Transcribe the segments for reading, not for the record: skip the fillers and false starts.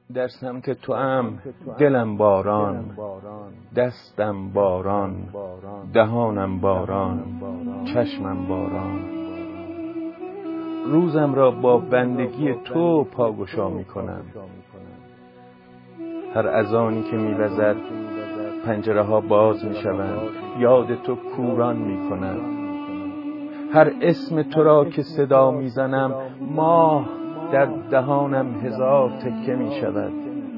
در سمت توام دلم باران، دستم باران، دهانم باران، چشمم باران. روزم را با بندگی تو پاگشا می کنم. هر اذانی که می وزد پنجره ها باز می شوند، یاد تو کوران می کنم. هر اسم تو را که صدا می زنم ماه در دهانم هزار تکه می شود.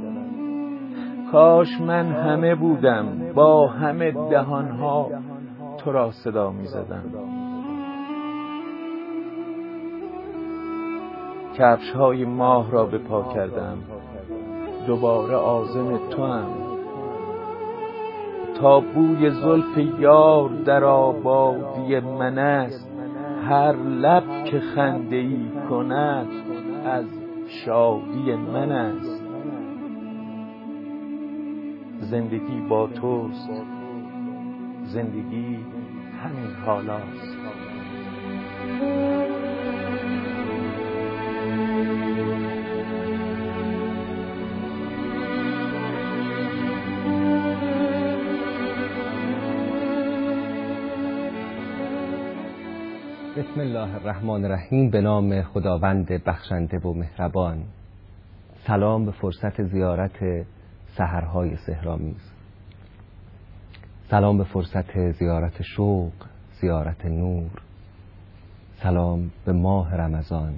کاش من همه بودم با همه دهانها تو را صدا می زدم. کفش های ماه را به پا کردم، دوباره عازم تو هم. تا بوی زلف یار در آبادی من است، هر لب که خنده‌ای کند از شادی من است. زندگی با توست، زندگی همین حالاست. بسم الله الرحمن الرحیم. به نام خداوند بخشنده و مهربان. سلام به فرصت زیارت سحرهای سحرآمیز. سلام به فرصت زیارت شوق، زیارت نور. سلام به ماه رمضان.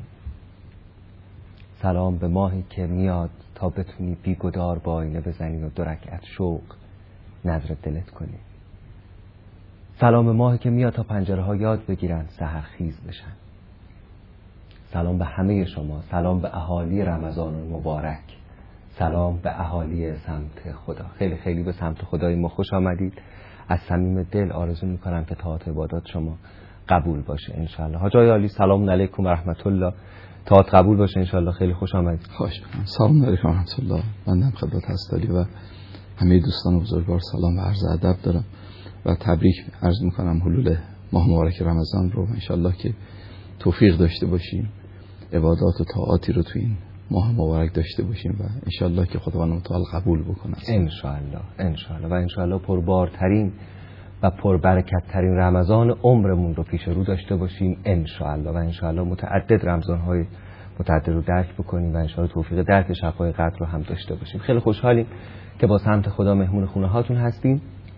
سلام به ماهی که میاد تا بتونی بیگدار با آینه بزنی و 2 رکعت شوق نذر دلت کنی. سلام به ماهی که میاد تا پنجره ها یاد بگیرن سحرخیز بشن. سلام به همه شما. سلام به اهالی رمضان مبارک. سلام به اهالی سمت خدا. خیلی خیلی به سمت خدای ما خوش آمدید. از صمیم دل آرزو میکنم که طاعت و عبادات شما قبول باشه انشالله. حاجای عالی سلام علیکم و رحمت الله. طاعت قبول باشه انشالله. خیلی خوش آمدید. خوش بکنم. سلام علیکم و رحمت الله. بنده خدمت هستالی و همه دوستان بزرگوار سلام و عرض ادب دارم و تبریک عرض میکنم حلول ماه مبارک رمضان رو. انشالله که توفیق داشته باشیم، عبادات و طاعاتی رو تو این ماه مبارک داشته باشیم و انشالله که خداوند متعال قبول بکنه انشالله. انشالله و انشالله پربارترین و پربرکتترین رمضان عمرمون رو پیش رو داشته باشیم انشالله. و انشالله متعدد رمضان‌های متعدد رو درک بکنیم و انشالله توفیق درک شفای قدر رو هم داشته باشیم. خیلی خوشحالیم که با سمت خدا مهمون خونه هاتون هستیم.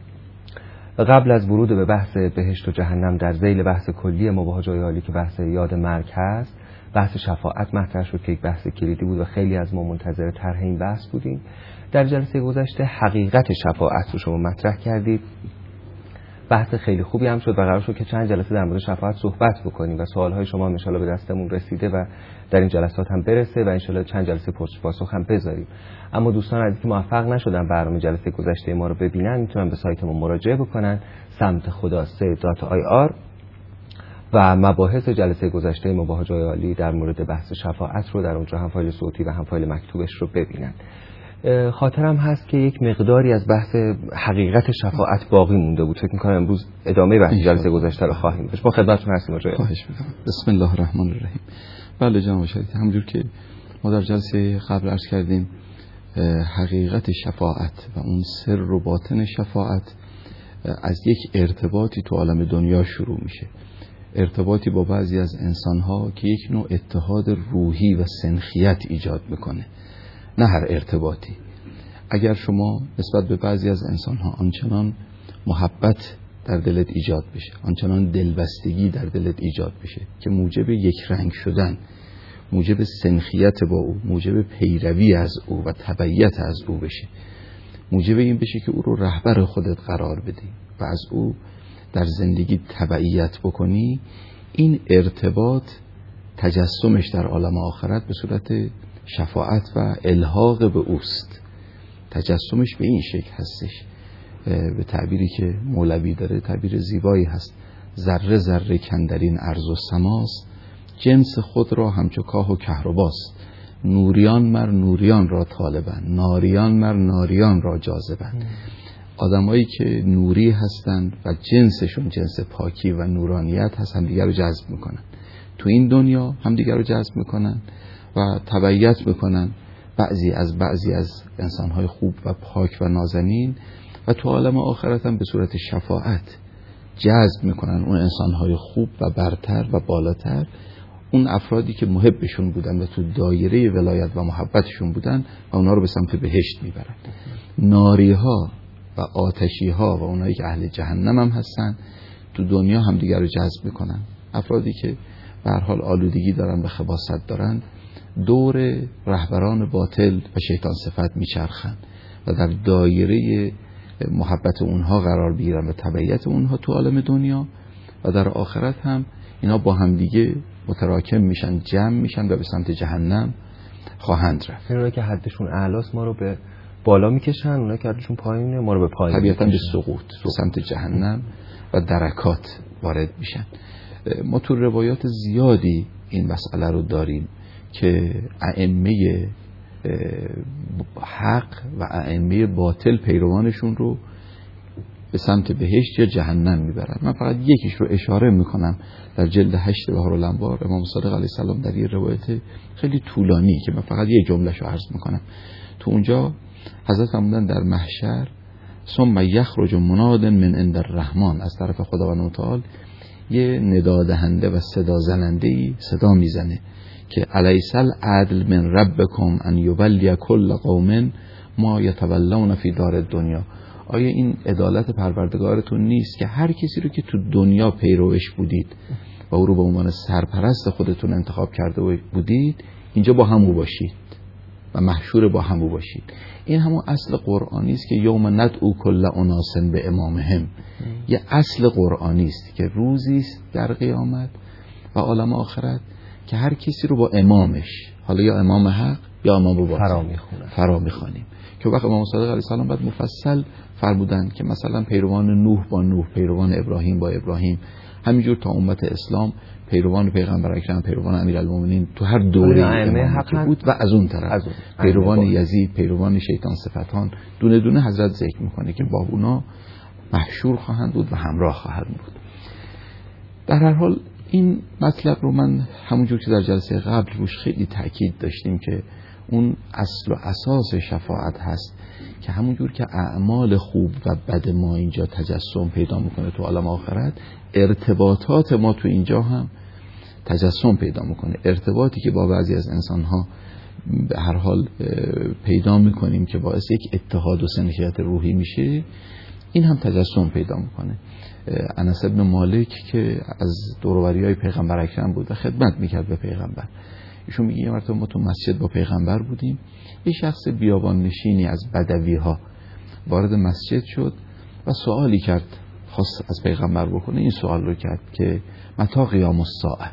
و قبل از ورود به بحث بهشت و جهنم در ذیل بحث کلی ما با حاجای عالی که بحث یاد مرگ هست، بحث شفاعت مطرح شد که یک بحث کلیدی بود و خیلی از ما منتظر طرح این بحث بودیم. در جلسه گذشته حقیقت شفاعت رو شما مطرح کردید. بحث خیلی خوبی هم شد و قرار شد که چند جلسه در مورد شفاعت صحبت بکنیم و سوالهای شما ان شاءالله به دستمون رسیده و در این جلسات هم برسه و ان شاءالله چند جلسه پرسش پاسخ هم بذاریم. اما دوستان عزیزی که موفق نشدن برنامه جلسه گذشته ما رو ببینن میتونن به سایت ما مراجعه بکنن سمت خدا .ir و مباحث جلسه گذشته ما با حاجای عالی در مورد بحث شفاعت رو در اونجا هم فایل صوتی و هم فایل مکتوبش رو ببینن. خاطرم هست که یک مقداری از بحث حقیقت شفاعت باقی مونده بود. فکر می‌کنم امروز ادامه بحث جلسه گذشته رو خواهیم داشت. ما خدمتتون هستیم حاجای عالی. خواهش می‌کنم. بسم الله الرحمن الرحیم. بله جناب شریف، همونجور که ما در جلسه قبل عرض کردیم حقیقت شفاعت و اون سر و باطن شفاعت از یک ارتباطی تو عالم دنیا شروع میشه. ارتباطی با بعضی از انسان‌ها که یک نوع اتحاد روحی و سنخیت ایجاد میکنه. نه هر ارتباطی. اگر شما نسبت به بعضی از انسان‌ها آنچنان محبت در دلت ایجاد بشه، آنچنان دلبستگی در دلت ایجاد بشه که موجب یک رنگ شدن، موجب سنخیت با او، موجب پیروی از او و تبعیت از او بشه، موجب این بشه که او رو رهبر خودت قرار بدی و از او در زندگی تبعیت بکنی، این ارتباط تجسمش در عالم آخرت به صورت شفاعت و الحاق به اوست. تجسمش به این شکل هستش، به تعبیری که مولوی داره، تعبیر زیبایی هست: ذره ذره کندرین ارض و سماست، جنس خود را همچو کاه و کهرباست. نوریان مر نوریان را طالبن، ناریان مر ناریان را جاذبن. آدمایی که نوری هستند و جنسشون جنس پاکی و نورانیت هست هم دیگر رو جذب میکنن، تو این دنیا هم دیگر رو جذب میکنن و تبعیت میکنن بعضی از انسانهای خوب و پاک و نازنین و تو عالم آخرت هم به صورت شفاعت جذب میکنن اون انسانهای خوب و برتر و بالاتر، اون افرادی که محبشون بودن و تو دایره ولایت و محبتشون بودن و اونا رو به سمت بهشت میبرن. ناریها و آتشیها و اونایی که اهل جهنم هم هستن تو دنیا هم دیگر رو جذب میکنن. افرادی که به هر حال آلودگی دارن و خباثت دارن دور رهبران باطل و شیطان صفت میچرخن و در دایره محبت اونها قرار بگیرن و تبعیت اونها تو عالم دنیا و در آخرت هم اینا با هم دیگه متراکم میشن، جمع میشن و به سمت جهنم خواهند رفت. اونایی که حدشون اعلاست ما رو به بالا میکشن، اونایی که حدشون پایینه ما رو به پایین طبیعتاً به سقوط به سمت جهنم و درکات وارد میشن. ما تو روایات زیادی این مسئله رو داریم که ائمه حق و ائمه باطل پیروانشون رو به سمت بهشت یا جهنم میبرن. من فقط یکیش رو اشاره میکنم در جلد 8 بهارالانوار، امام صادق علیه السلام در یه روایت خیلی طولانی که من فقط یک جمله‌شو عرض میکنم. تو اونجا حضرت فرمودن در محشر ثم یخرج مناد من عند الرحمن، از طرف خداوند متعال یه ندا دهنده و صدا زننده‌ای صدا میزنه که الیس العدل من ربکم ان یولی کل قوم ما یتولون فی دار الدنیا، آیا این عدالت پروردگارتون نیست که هر کسی رو که تو دنیا پیروش بودید و او رو به عنوان سرپرست خودتون انتخاب کرده بودید اینجا با همو باشید و محشور با همو باشید. این همون اصل قرآنی است که یوم ندعو کل اناس به امامهم، یه اصل قرآنی است که روزی است در قیامت و عالم آخرت که هر کسی رو با امامش، حالا یا امام حق یا امام باطل فرا میخوانیم. که وقت امام صادق علیه السلام بعد مفصل فرمودن که مثلا پیروان نوح با نوح، پیروان ابراهیم با ابراهیم، همینجور تا امت اسلام پیروان پیغمبر اکرم، پیروان امیرالمومنین تو هر دوره امامتی بود و از اون طرف پیروان یزید، پیروان شیطان صفتان، دونه دونه حضرت ذکر میکنه که با اونا محشور خواهند بود و همراه خواهند بود. در هر حال این مطلب رو من همونجور که در جلسه قبل روش خیلی تاکید داشتیم که اون اصل و اساس شفاعت هست که همونجور که اعمال خوب و بد ما اینجا تجسم پیدا میکنه تو عالم آخرت، ارتباطات ما تو اینجا هم تجسم پیدا میکنه. ارتباطی که با بعضی از انسانها به هر حال پیدا میکنیم که باعث یک اتحاد و سنخیت روحی میشه، این هم تجسم پیدا میکنه. انس ابن مالک که از دوروبری‌های پیغمبر اکرم بود و خدمت میکرد به پیغمبر، ایشون میگه یه مرتبه ما تو مسجد با پیغمبر بودیم، یه شخص بیابان نشینی از بدوی ها وارد مسجد شد و سوالی کرد، خواست از پیغمبر بکنه. این سوال رو کرد که متی قیام الساعه،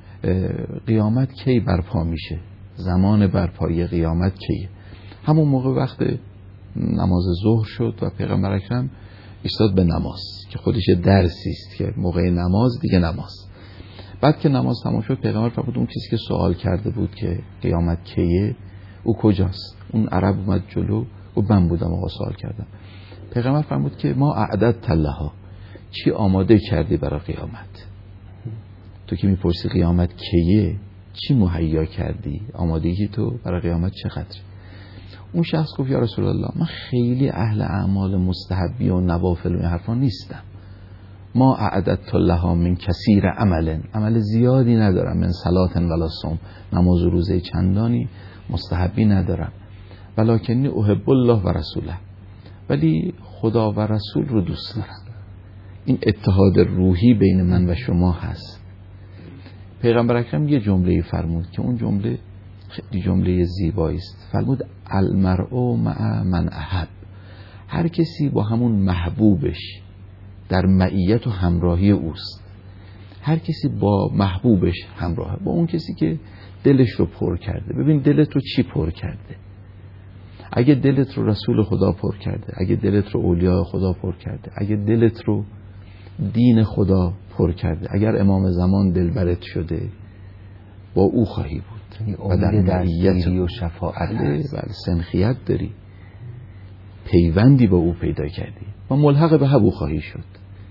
قیامت کی برپا میشه، زمان برپایی قیامت کیه؟ همون موقع وقت نماز ظهر شد و پیغمبر اکرم ایستاد به نماز که خودش درسی است که موقع نماز دیگه نماز. بعد که نماز تمام شد پیغمبر فرمود اون کسی که سوال کرده بود که قیامت کیه او کجاست؟ اون عرب اومد جلو و من بودم آقا سوال کردم. پیغمبر فرمود که ما اعددت لها، چی آماده کردی برای قیامت؟ تو که میپرسی قیامت کیه چی مهیا کردی؟ آمادگی تو برای قیامت چقدر؟ اون شخص گفت یا رسول الله من خیلی اهل اعمال مستحبی و نوافل و این حرفا نیستم، ما اعددت لها من کثیر عمل زیادی ندارم، من صلات ولا صوم، نماز و روزه چندانی مستحبی ندارم، ولکنی احب الله و رسوله، ولی خدا و رسول رو دوست دارم. این اتحاد روحی بین من و شما هست. پیغمبر اکرم یه جمله فرمود که اون جمله خیلی جمله زیبایی است. فرمود المرء مع من احب، هر کسی با همون محبوبش در معیت و همراهی اوست. هر کسی با محبوبش همراهه، با اون کسی که دلش رو پر کرده. ببین دلت رو چی پر کرده؟ اگه دلت رو رسول خدا پر کرده، اگه دلت رو اولیاء خدا پر کرده، اگه دلت رو دین خدا پر کرده، اگر امام زمان دلبرت شده با او خواهی بود و در معیت و شفاعت بله سنخیت داری، پیوندی با او پیدا کردی و ملحق به او خواهی شد.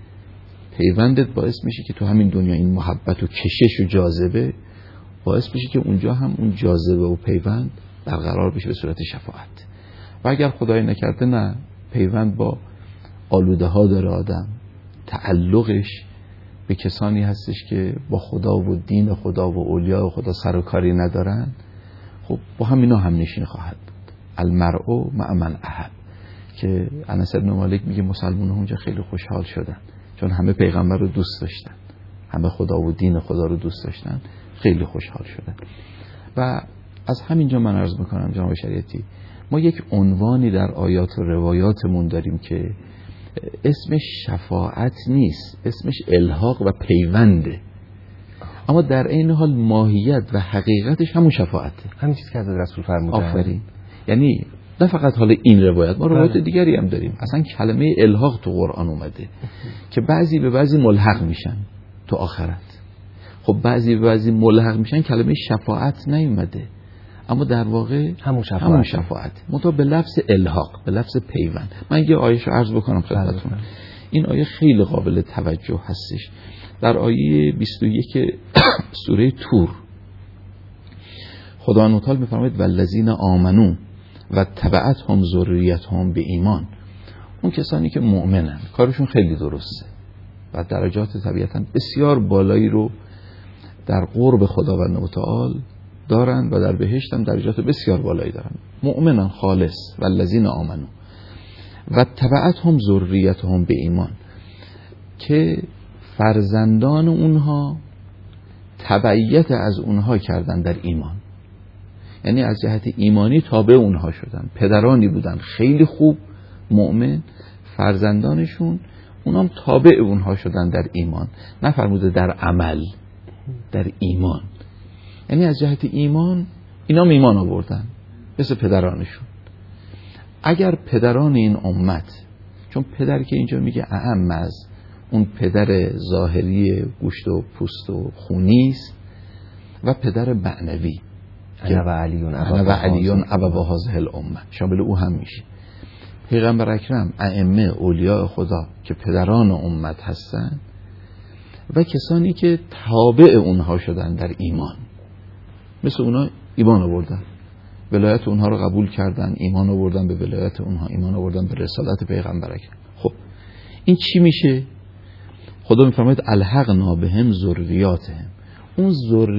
پیوندت باعث میشه که تو همین دنیا این محبت و کشش و جاذبه باعث میشه که اونجا هم اون جاذبه و پیوند برقرار بشه به صورت شفاعت. و اگر خدای نکرده نه، پیوند با آلوده ها داره آدم، تعلقش به کسانی هستش که با خدا و دین خدا و اولیاء خدا سر و کاری ندارن، خب با همینا هم نشین خواهد بود. المرء مع من احب، که انس بن مالک میگه مسلمان‌ها اونجا خیلی خوشحال شدن چون همه پیغمبر رو دوست داشتن، همه خدا و دین خدا رو دوست داشتن، خیلی خوشحال شدن. و از همینجا من عرض میکنم جناب شریعتی، ما یک عنوانی در آیات و روایاتمون داریم که اسمش شفاعت نیست، اسمش الحاق و پیونده، اما در این حال ماهیت و حقیقتش همون شفاعته، همین چیزی که حضرت رسول فرمودن. آفرین. یعنی نه فقط حال این روایت، ما روایت دیگری هم داریم. اصلا کلمه الحاق تو قرآن اومده که بعضی به بعضی ملحق میشن تو آخرت. خب بعضی به بعضی ملحق میشن، کلمه شفاعت نیومده، اما در واقع همون شفاعت منتها به لفظ الحاق، به لفظ پیوند. من یه آیه‌شو عرض بکنم خدمتتون. این آیه خیلی قابل توجه هستش. در آیه 21 سوره تور خدا متعال میفرماید والذین آمنو و تبعتهم ذریتهم به ایمان. اون کسانی که مؤمنن کارشون خیلی درسته و درجات طبیعتاً بسیار بالایی رو در قرب خداوند متعال دارن و در بهشت هم درجات بسیار بالایی دارن. مؤمنان خالص، والذین آمنو و تبعتهم ذریتهم به ایمان، که فرزندان اونها تبعیت از اونها کردن در ایمان، یعنی از جهت ایمانی تابع اونها شدن. پدرانی بودن خیلی خوب مؤمن، فرزندانشون اونام تابع اونها شدن در ایمان، نفرموده در عمل، در ایمان. یعنی از جهت ایمان اینام ایمان آوردن مثل پدرانشون. اگر پدران این امت، چون پدر که اینجا میگه اعم از اون پدر ظاهری گوشت و پوست و خونیست و پدر معنوی انا و علیون ابوا هذه الامه شامل او هم میشه. پیغمبر اکرم، ائمه، اولیاء خدا که پدران امت هستن و کسانی که تابع اونها شدن در ایمان، مثل اونا ایمان آوردن، ولایت اونها رو قبول کردن، ایمان آوردن به ولایت اونها، ایمان آوردن به رسالت پیغمبر اکرم. خب این چی میشه؟ خدا میفرماید الحقنا بهم ذریاتهم، اون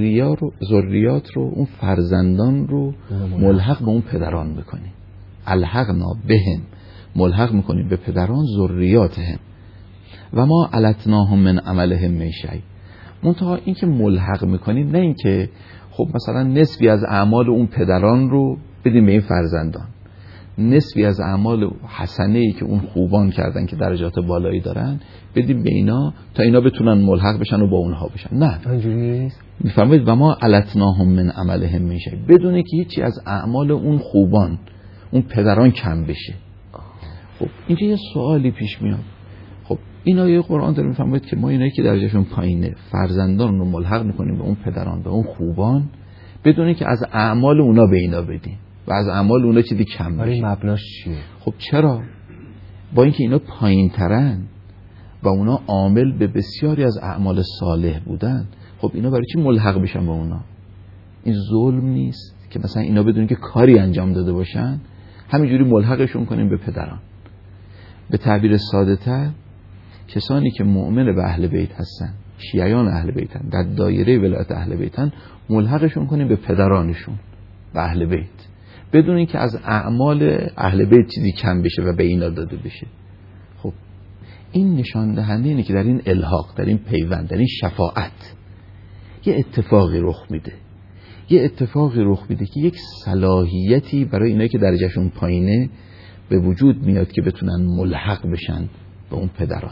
ذریات رو اون فرزندان رو ملحق به اون پدران میکنیم. الحقنا بهم، ملحق میکنیم به پدران، ذریاتهم و ما علتناهم من عملهم من شیء. منتها این که ملحق میکنیم، نه این که خب مثلا نسبی از اعمال اون پدران رو بدیم به این فرزندان، نسبی از اعمال حسنه‌ای که اون خوبان کردن که درجات بالایی دارن بدیم به اینا تا اینا بتونن ملحق بشن و با اونها بشن. نه، اینجوری نیست. میفرمایید و ما علتناهم من عملهم من شیء، بدون که هیچی از اعمال اون خوبان، اون پدران کم بشه. خب اینجا یه سوالی پیش میاد. خب این آیه قرآن داره میفرماید که ما اینایی که درجهشون پایینه فرزندان رو ملحق میکنیم به اون پدران، به اون خوبان، بدون که از اعمال اونا به اینا بدیم و از اعمال اونا چیزی کم بشه. این مبناش چیه؟ خب چرا؟ با اینکه اینا پایین ترن و اونا عامل به بسیاری از اعمال صالح بودن، خب اینا برای چی ملحق بشن با اونا؟ این ظلم نیست که مثلا اینا بدون که کاری انجام داده باشن همینجوری ملحقشون کنیم به پدران؟ به تعبیر ساده تر، کسانی که مؤمن به اهل بیت هستن، شیعیان اهل بیتن، در دایره ولایت اهل بیتن، ملحقشون کنیم به پدرانشون، به اهل بیت، بدون اینکه از اعمال اهل بیت چیزی کم بشه و به اینا داده بشه. خب این نشان دهنده اینه که در این الحاق، در این پیوند، در این شفاعت یه اتفاقی رخ میده، یه اتفاقی رخ میده که یک صلاحیتی برای اینایی که درجهشون پایینه به وجود میاد که بتونن ملحق بشن به اون پدران.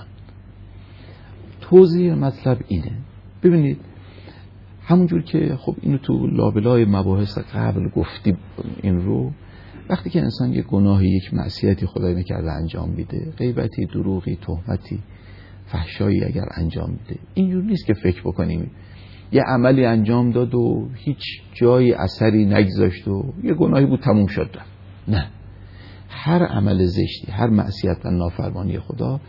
توضیح مطلب اینه. ببینید همونجور که خب اینو تو لابلای مباحث قبل گفتی، این رو وقتی که انسان یک گناهی، یک معصیتی خدای نکرده انجام میده، غیبتی، دروغی، تهمتی، فحشایی اگر انجام میده، اینجور نیست که فکر بکنیم یه عملی انجام داد و هیچ جای اثری نگذاشت و یه گناهی بود تموم شد. نه، هر عمل زشتی، هر معصیت و نافرمانی خدا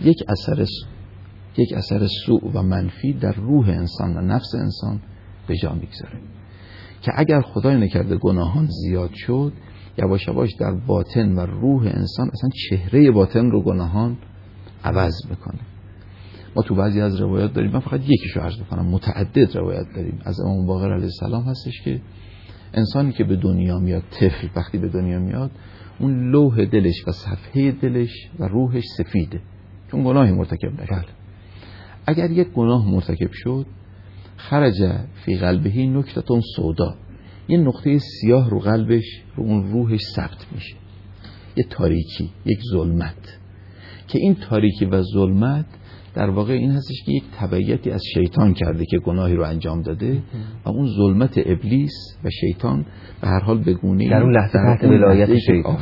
یک اثر سوء و منفی در روح انسان و نفس انسان به جا میگذاره. که اگر خدای نکرده گناهان زیاد شد، یواش یواش در باطن و روح انسان اصلا چهره باطن رو گناهان عوض میکنه. ما تو بعضی از روایات داریم، من فقط یکیشو عرض میکنم، متعدد روایت داریم از امام باقر علیه السلام هستش که انسانی که به دنیا میاد، طفل وقتی به دنیا میاد، اون لوح دلش و صفحه دلش و روحش سفیده، چون گناهی مرتکب نشد. اگر یک گناه مرتکب شد، خرج فی قلبه نکتة سودا، یه نقطه سیاه رو قلبش، رو اون روحش ثبت میشه، یه تاریکی، یک ظلمت، که این تاریکی و ظلمت در واقع این هستش که یک تبعیتی از شیطان کرده که گناهی رو انجام داده و اون ظلمت ابلیس و شیطان به هر حال به گونه‌ای در اون لحظه تحت ولایت شیطان،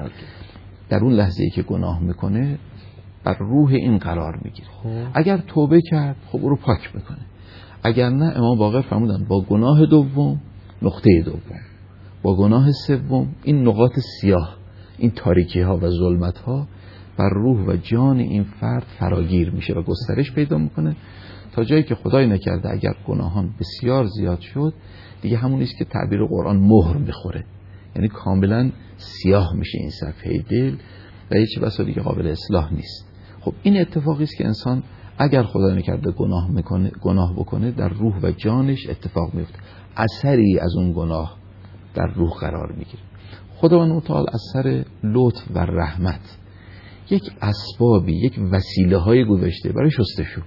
در اون لحظه‌ای که گناه میکنه بر روح این قرار میگیره. اگر توبه کرد خب او رو پاک میکنه، اگر نه امام باقر فرمودن با گناه دوم، نقطه دوم، با گناه سوم، این نقاط سیاه، این تاریکی ها و ظلمت ها بر روح و جان این فرد فراگیر میشه و گسترش پیدا میکنه تا جایی که خدای نکرده اگر گناهان بسیار زیاد شد، دیگه همونیست که تعبیر قرآن مهر میخوره، یعنی کاملا سیاه میشه این صفحه دل و هیچ بسا دیگه قابل اصلاح نیست. خب این اتفاقی است که انسان اگر خدا نکرده گناه بکنه در روح و جانش اتفاق میفته، اثری از اون گناه در روح قرار میگیره. خداوند متعال از سر لطف و رحمت یک اسبابی، یک وسیله های گذاشته برای شستشو،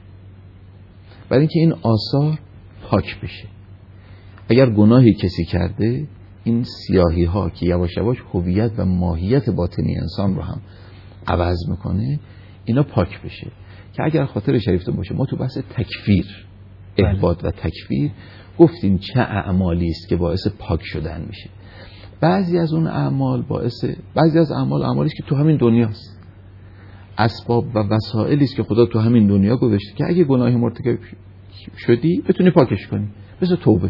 برای اینکه این آثار پاک بشه. اگر گناهی کسی کرده، این سیاهی ها که یواش یواش هویت و ماهیت باطنی انسان رو هم عوض میکنه، اینا پاک بشه. که اگر خاطر شریفتون باشه، ما تو بحث تکفیر، احباط و تکفیر گفتیم چه اعمالی است که باعث پاک شدن میشه. بعضی از اون اعمال اعمالی است که تو همین دنیاست، اسباب و وسائلی است که خدا تو همین دنیا گذاشته که اگه گناهی مرتکب شدی بتونی پاکش کنی، مثل توبه.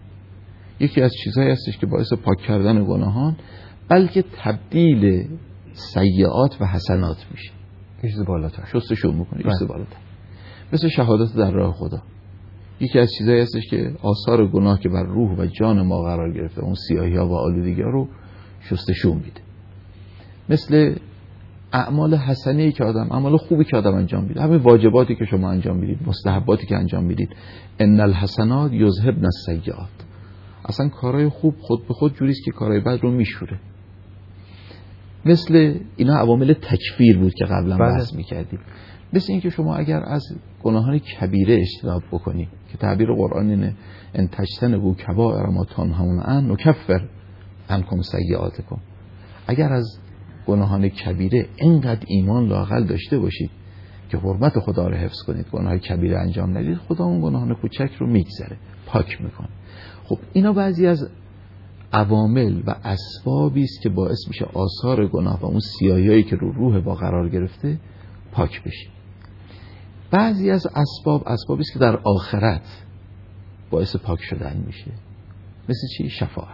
یکی از چیزهایی هستش که باعث پاک کردن گناهان، بلکه تبدیل سیئات و حسنات میشه، یه چیز بالاتر شستشو میکنه، یه چیز بالاتر، مثل شهادت در راه خدا. یکی از چیزهایی هستش که آثار گناه که بر روح و جان ما قرار گرفته، اون سیاهی‌ها و آلودگی‌ها رو شستشو میده. مثل اعمال حسنه‌ای که اعمال خوبی که آدم انجام میده، همین واجباتی که شما انجام میدید، مستحباتی که انجام میدید، ان الحسنات یذهبن السیئات، اصلا کارهای خوب خود به خود جوریست که کارهای بد رو میشوره. مثل اینا عوامل تکفیر بود که قبلا بحث میکردیم. مثل اینکه شما اگر از گناهان کبیره اجتناب بکنی، که تعبیر قرآن اینه ان تجتنبوا کبائر ما تنهون عنه نکفر عنکم سیئاتکم، اگر از گناهان کبیره اینقدر ایمان لااقل داشته باشید که حرمت خدا رو حفظ کنید، گناه کبیره انجام ندید، خدا اون گناهان کوچک رو میگذره، پاک میکنه. خب اینا بعضی از عوامل و اسبابی است که باعث میشه آثار گناه و اون سیاهیایی که رو روح با قرار گرفته پاک بشه. بعضی از اسبابی است که در آخرت باعث پاک شدن میشه، مثل چی؟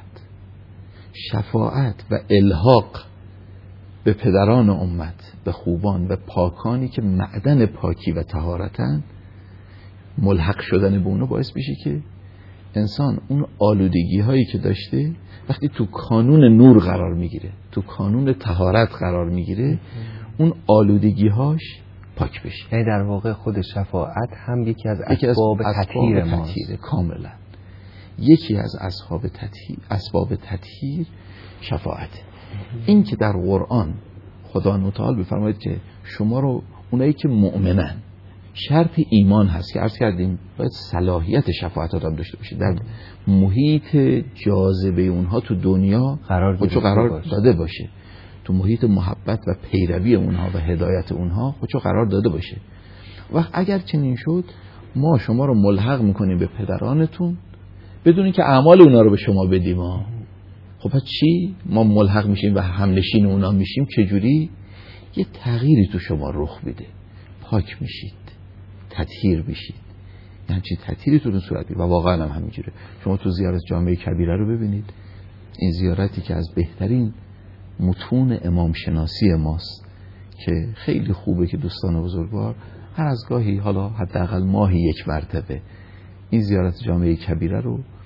شفاعت و الحاق به پدران امت، به خوبان و پاکانی که معدن پاکی و طهارتن، ملحق شدن به اونو باعث میشه که انسان اون آلودگی هایی که داشته وقتی تو کانون نور قرار میگیره، تو کانون طهارت قرار میگیره، اون آلودگی هاش پاک بشه. یعنی در واقع خود شفاعت هم یکی از اسباب تطهیر ماست. کاملا یکی از اسباب تطهیر شفاعت. این که در قرآن خدا متعال بفرماید که شما رو، اونایی که مؤمنن، شرط ایمان هست که عرض کردیم باید صلاحیت شفاعت آدم داشته باشه، در محیط جاذبه اونها تو دنیا قرار داده باشه، تو محیط محبت و پیروی اونها و هدایت اونها خودشو قرار داده باشه. و اگر چنین شد، ما شما رو ملحق میکنیم به پدرانتون بدون اینکه اعمال اونا رو به شما بدیم. خب پس چی؟ ما ملحق میشیم و همنشین اونا میشیم. چجوری؟ یه تغییری تو شما رخ میده، پاک میشید، تطهیر میشید، یعنی چی؟ تطهیری تو صورت میده. و واقعا هم همینجوره. شما تو زیارت جامعه کبیره رو ببینید، این زیارتی که از بهترین متون امام شناسی ماست که خیلی خوبه که دوستان بزرگوار هر از گاهی، حالا حداقل ماهی یک مرتبه، این زیارت جامعه کبیره رو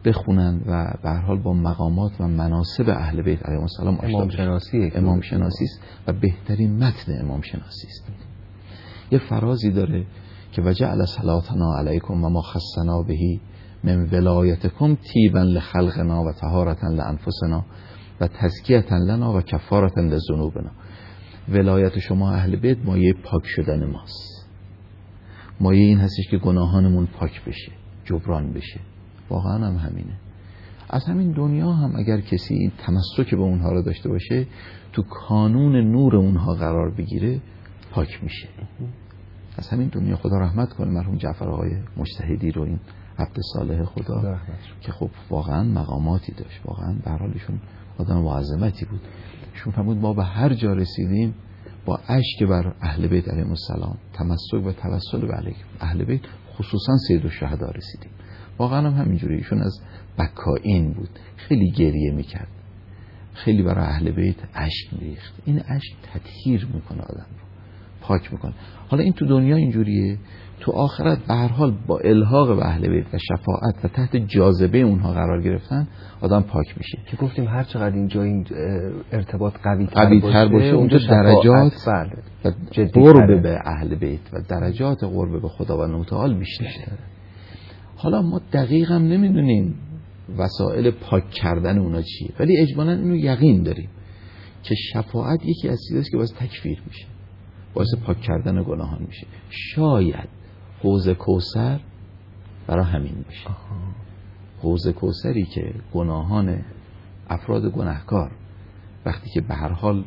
بخونن و به هر حال با مقامات و مناسب اهل بیت علیهم السلام امام شناسی امام شناسی است و بهترین متن امام شناسی است. یه فرازی داره که وجعل صلاتنا علیکم و ما خصنا بهی من ولایتکم طیبا لخلقنا و طهارتا لانفسنا و تزکیه لنا و کفاره لذنوبنا. ولایت شما اهل بیت مایه پاک شدن ماست، مایه این هستش که گناهانمون پاک بشه، جبران بشه. واقعا هم همینه. از همین دنیا هم اگر کسی این تمسک به اونها رو داشته باشه، تو کانون نور اونها قرار بگیره، پاک میشه. از همین دنیا خدا رحمت کنه مرحوم جعفر آقای مجتهدی رو، این عبد صالح خدا که خب واقعا مقاماتی داشت، واقعا به هر حالشون آدم با عظمتی بود. شون فرمود ما به هر جا رسیدیم با اشک بر اهل بیت علیهم السلام، تمسک و توسل به اهل بیت، خصوصا سید الشهدا رسیدیم. واقعا هم همینجوری. ایشون از بکائین بود، خیلی گریه میکرد، خیلی برای اهل بیت اشک میریخت. این اشک تطهیر میکنه آدم رو، پاک میکنه. حالا این تو دنیا اینجوریه، تو آخرت به هر حال با الحاق به اهل بیت و شفاعت و تحت جاذبه اونها قرار گرفتن آدم پاک میشه. که گفتیم هر چقدر اینجا این ارتباط قوی تر باشه اونجا درجات و قرب به اهل بیت و درجات قرب به خداوند متعال بیشتره. حالا ما دقیقا نمیدونیم وسایل پاک کردن اونا چیه، ولی اجمالاً اینو یقین داریم که شفاعت یکی از چیزاست که باعث تکفیر میشه، باعث پاک کردن گناهان میشه. شاید حوض کوثر برای همین میشه. حوض کوثری که گناهان افراد گناهکار وقتی که به هر حال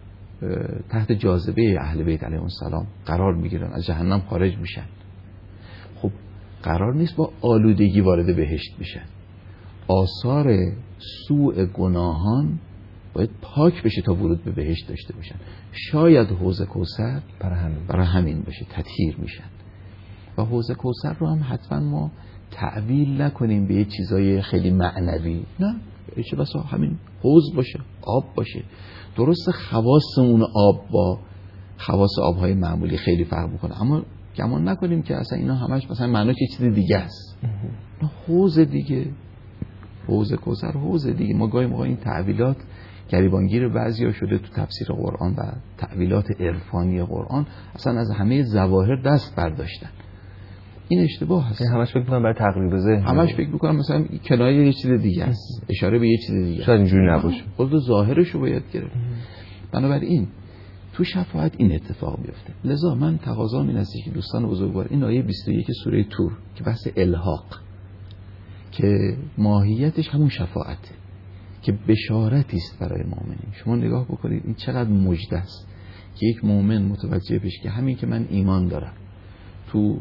تحت جاذبه اهل بیت علیهم السلام قرار میگیرن، از جهنم خارج میشن، خب قرار نیست با آلودگی وارد بهشت بشن. آثار سوء گناهان باید پاک بشه تا ورود به بهشت داشته باشن. شاید حوض کوثر برای همین باشه، تطهیر میشن. و حوض کوثر رو هم حتما ما تعویل نکنیم به یه چیزای خیلی معنوی، نه، چه بسا همین حوض باشه، آب باشه. درست خواص اون آب با خواص آبهای معمولی خیلی فرق میکنه، اما گمان نکنیم که اصلا اینا همش مثلا معناش یه چیز دیگه است. حوض دیگه، حوض کوثر حوض دیگه. ما گاهی موقع این تعویلات گریبانگیر بعضیا شده تو تفسیر قرآن و تعویلات عرفانی قرآن، اصلا از همه ظواهر دست برداشتن. این اشتباه هست. همش فکر می‌کنم برای تقریب ذهن، همش فکر می‌کنم مثلا کنایه یه چیز دیگه است، اشاره به یه چیز دیگه. شاید اینجوری نباشه، خود ظاهرش رو باید گرفت. بنابراین تو شفاعت این اتفاق میفته. لذا من تقاضام این است که دوستان بزرگوار این آیه 21 سوره طور که بحث الحاق، که ماهیتش همون شفاعته، که بشارتی است برای مؤمنین. شما نگاه بکنید این چقدر مژده است که یک مؤمن متوجه بشه که همین که من ایمان دارم تو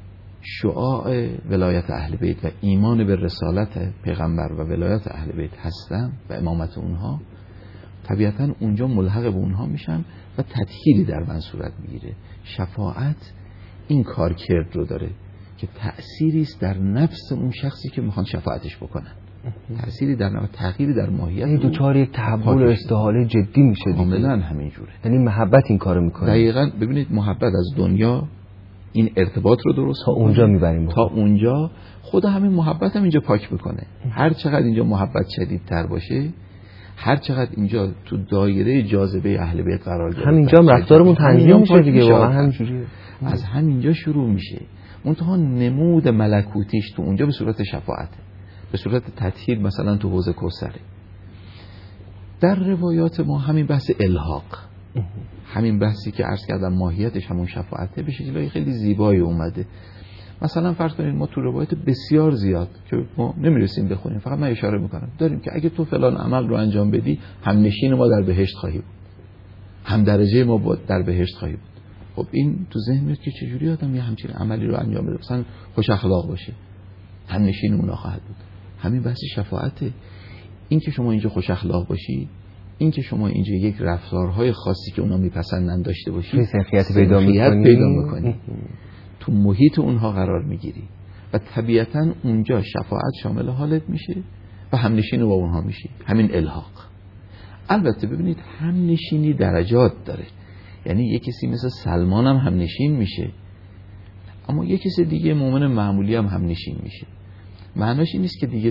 شعاع ولایت اهل بیت و ایمان به رسالت پیغمبر و ولایت اهل بیت هستم و امامت اونها، طبیعتا اونجا ملحق به اونها میشم و تطهیری در من صورت میگیره. شفاعت این کارکرد رو داره که تأثیری است در نفس اون شخصی که میخوان شفاعتش بکنن، تأثیری در نفس، تغییری در ماهیت، این دوچار یک تحول و استحاله جدی میشه دیگه. کاملا همینجوره. یعنی محبت این کارو میکنه. دقیقاً. ببینید محبت از دنیا این ارتباط رو درست تا اونجا میبریم، تا اونجا خود همین محبت هم اینجا پاک میکنه. هر چقدر اینجا محبت شدیدتر باشه، هر چقدر اینجا تو دایره جاذبه اهل بیت قرار گرفته، همینجا هم رفتارمون تنظیم میشه دیگه. واقعا همینجوریه، از همینجا شروع میشه. منتها نمود ملکوتیش تو اونجا به صورت شفاعته، به صورت تطهیر، مثلا تو حوض کوثر. در روایات ما همین بحث الحاق، همین بحثی که عرض کردم ماهیتش همون شفاعته، به شکل‌های خیلی زیبایی اومده. مثلا فرض کنید ما تو روایت بسیار زیاد که ما نمیرسیم بخونیم، فقط من اشاره میکنم، داریم که اگه تو فلان عمل رو انجام بدی، هم نشین ما در بهشت خواهی بود، هم درجه ما در بهشت خواهی بود. خب این تو ذهن میاد که چجوری آدم یه همچین عملی رو انجام بده، مثلا خوش اخلاق باشه، هم نشین اونا خواهد بود. همین بحث شفاعته. این که شما اینجا خوش اخلاق باشی، این که شما اینجا یک رفتارهای خاصی که اونا میپسندن داشته باشی، سنخیت پیدا میکنی، تو محیط اونها قرار میگیری و طبیعتا اونجا شفاعت شامل حالت میشه و همنشین با اونها میشی. همین الحاق. البته ببینید همنشینی درجات داره، یعنی یک کسی مثل سلمان هم همنشین میشه، اما یک کسی دیگه مؤمن معمولی هم همنشین میشه. معناش این نیست که دیگه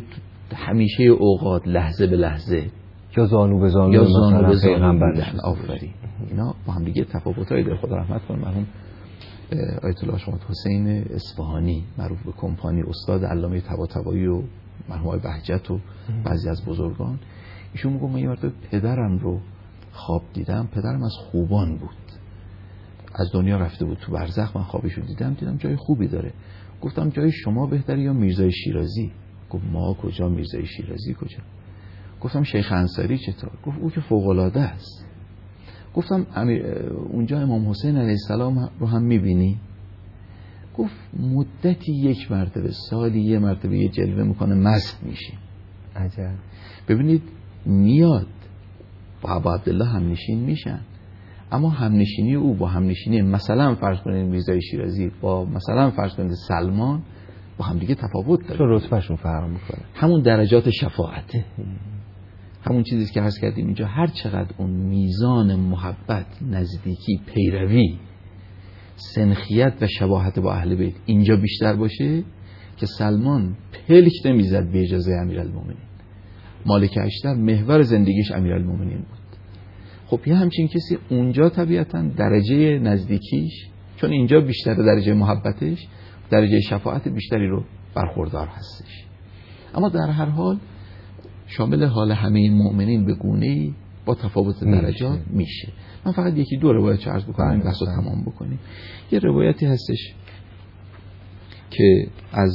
همیشه اوقات لحظه به لحظه یا زانو به زانو یا زانو به زانو پیغمبر بودن. آفرین. اینا با هم دیگه تفاوتایی داره. خدا رحمت کنه مرحوم آیت الله شمات حسین اصفهانی معروف به کمپانی، استاد علامه طباطبایی و مرحوم آقای بهجت و بعضی از بزرگان، ایشون میگه من یه مرتبه پدرم رو خواب دیدم. پدرم از خوبان بود، از دنیا رفته بود تو برزخ. من خوابش رو دیدم جای خوبی داره. گفتم جای شما بهتره یا میرزای شیرازی؟ گفت ما کجا، میرزای شیرازی کجا؟ گفتم شیخ انصاری چطور؟ گفت او که فوق العاده است. گفتم اونجا امام حسین علیه السلام رو هم میبینی؟ گفت مدتی یک مرتبه، سالی یه مرتبه یه جلوه میکنه، مست میشیم. عجب. ببینید میاد با ابا عبدالله همنشین میشن، اما همنشینی او با همنشینی مثلا فرض کنید میرزای شیرازی با مثلا فرض کنید سلمان با هم دیگه تفاوت داره. چون رتبهشون فرق میکنه. همون درجات شفاعته، همون چیزی که عرض کردیم اینجا. هر چقدر اون میزان محبت، نزدیکی، پیروی، سنخیت و شباهت با اهل بیت اینجا بیشتر باشه که سلمان پلک نمیزد به اجازه امیرالمومنین. مالک اشتر محور زندگیش امیرالمومنین بود. خب یه همچین کسی اونجا طبیعتا درجه نزدیکیش، چون اینجا بیشتر درجه محبتش، درجه شفاعت بیشتری رو برخوردار هستش. اما در هر حال شامل حال همه این مؤمنین به گونه‌ای با تفاوت درجات میشه. من فقط یکی دو روایت عرض بکنم این بحث رو تمام بکنیم. یه روایتی هستش که از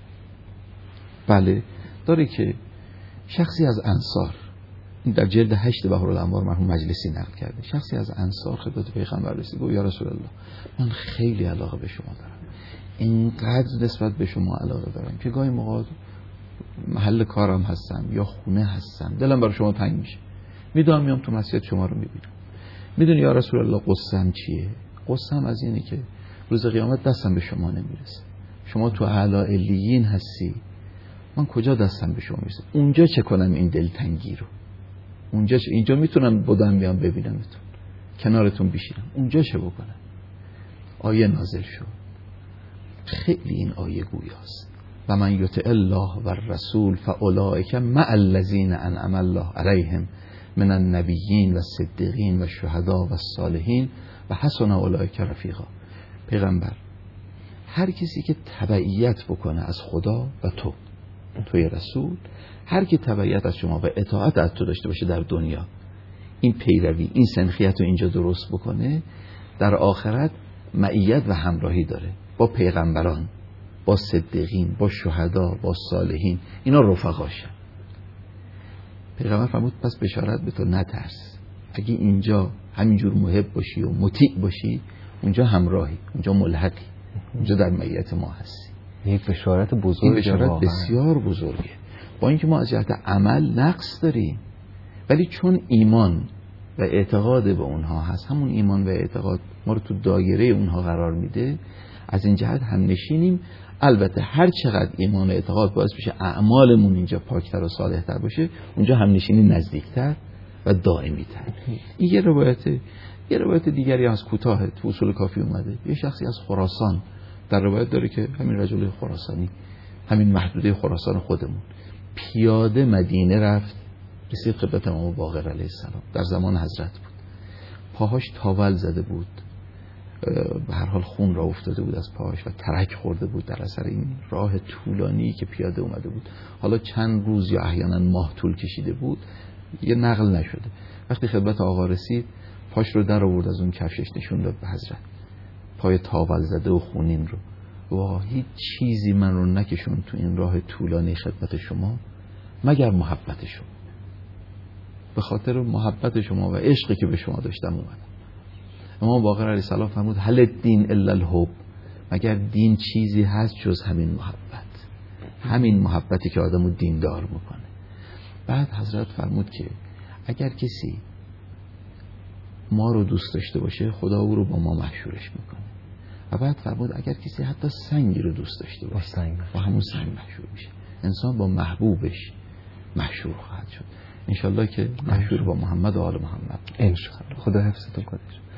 داره که شخصی از انصار، این در جلد 8 بهارالانوار مرحوم مجلسی نقل کرده، شخصی از انصار خدمت پیغمبر رسید گفت یا رسول الله من خیلی علاقه به شما دارم، اینقدر نسبت به شما علاقه دارم که گاهی موقع محل کارم هستم یا خونه هستم دلم برای شما تنگ میشه، میدونم میام تو مسجد شما رو میبینم. میدونی یا رسول الله قصه‌ام چیه؟ قصه‌ام از اینه که روز قیامت دستم به شما نمیرسه، شما تو اعلی علیین هستی، من کجا دستم به شما میرسه؟ اونجا چه کنم این دلتنگی رو؟ اینجا میتونم بدم بیام ببینمتون، کنارتون بشینم، اونجا چه بکنم؟ آیه نازل شد. خیلی این آیه گویاست. و من یطع الله و الرسول فاولئک مع الذین انعم الله علیهم من النبیین و الصدیقین و الشهداء و الصالحین و حسن اولئک رفیقا. پیغمبر هر کسی که تبعیت بکنه از خدا و توی رسول، هر کی تبعیت از شما و اطاعت از تو داشته باشه در دنیا، این پیروی، این سنخیت رو اینجا درست بکنه، در آخرت معیت و همراهی داره با پیغمبران، با صدیقین، با شهدا، با صالحین، اینا رفقاشن. پیغمبر فرمود پس بشارت به تو نترس، اگه اینجا همینجور محب باشی و مطیع باشی، اونجا همراهی، اونجا ملحقی، اونجا در معیت ما هستی. یک بشارت بزرگه، این بشارت بسیار بزرگه. با اینکه ما از جهت عمل نقص داریم، ولی چون ایمان و اعتقاد به اونها هست، همون ایمان و اعتقاد ما رو تو دایره اونها قرار میده، از این جهت هم نشینیم. البته هر چقدر ایمان و اعتقاد باعث بشه اعمالمون اینجا پاکتر و صالحتر باشه، اونجا هم نشینی نزدیکتر و دائمی‌تر. این یه روایت دیگری از کوتاه تو اصول کافی اومده. یه شخصی از خراسان در روایت داره که همین رجل خراسانی، همین محدوده خراسان خودمون، پیاده مدینه رفت، رسید خدمت امام باقر علیه السلام، در زمان حضرت بود. پاهاش تاول زده بود، به هر حال خون را افتاده بود از پاهاش و ترک خورده بود در اثر این راه طولانی که پیاده اومده بود. حالا چند روز یا احیانا ماه طول کشیده بود، یه نقل نشده. وقتی خدمت آقا رسید، پاش رو در آورد، از اون کفشش نشون داد به حضرت، پای تاول زده و خونین رو. و هیچ چیزی من رو نکشون تو این راه طولانی خدمت شما مگر محبت شما. به خاطر محبت شما و عشقی که به شما داشتم اومدم. امام باقر علیه السلام فرمود هل الدین الا الحب، مگر دین چیزی هست جز همین محبت، همین محبتی که آدمو دیندار میکنه. بعد حضرت فرمود که اگر کسی ما رو دوست داشته باشه، خدا او رو با ما محشورش میکنه. و بعد فرمود اگر کسی حتی سنگی رو دوست داشته باشه، با همون سنگ محشور میشه. انسان با محبوبش محشور خواهد شد. انشالله که محشور با محمد و آل محمد. انشالله. خدا حفظتون کنه.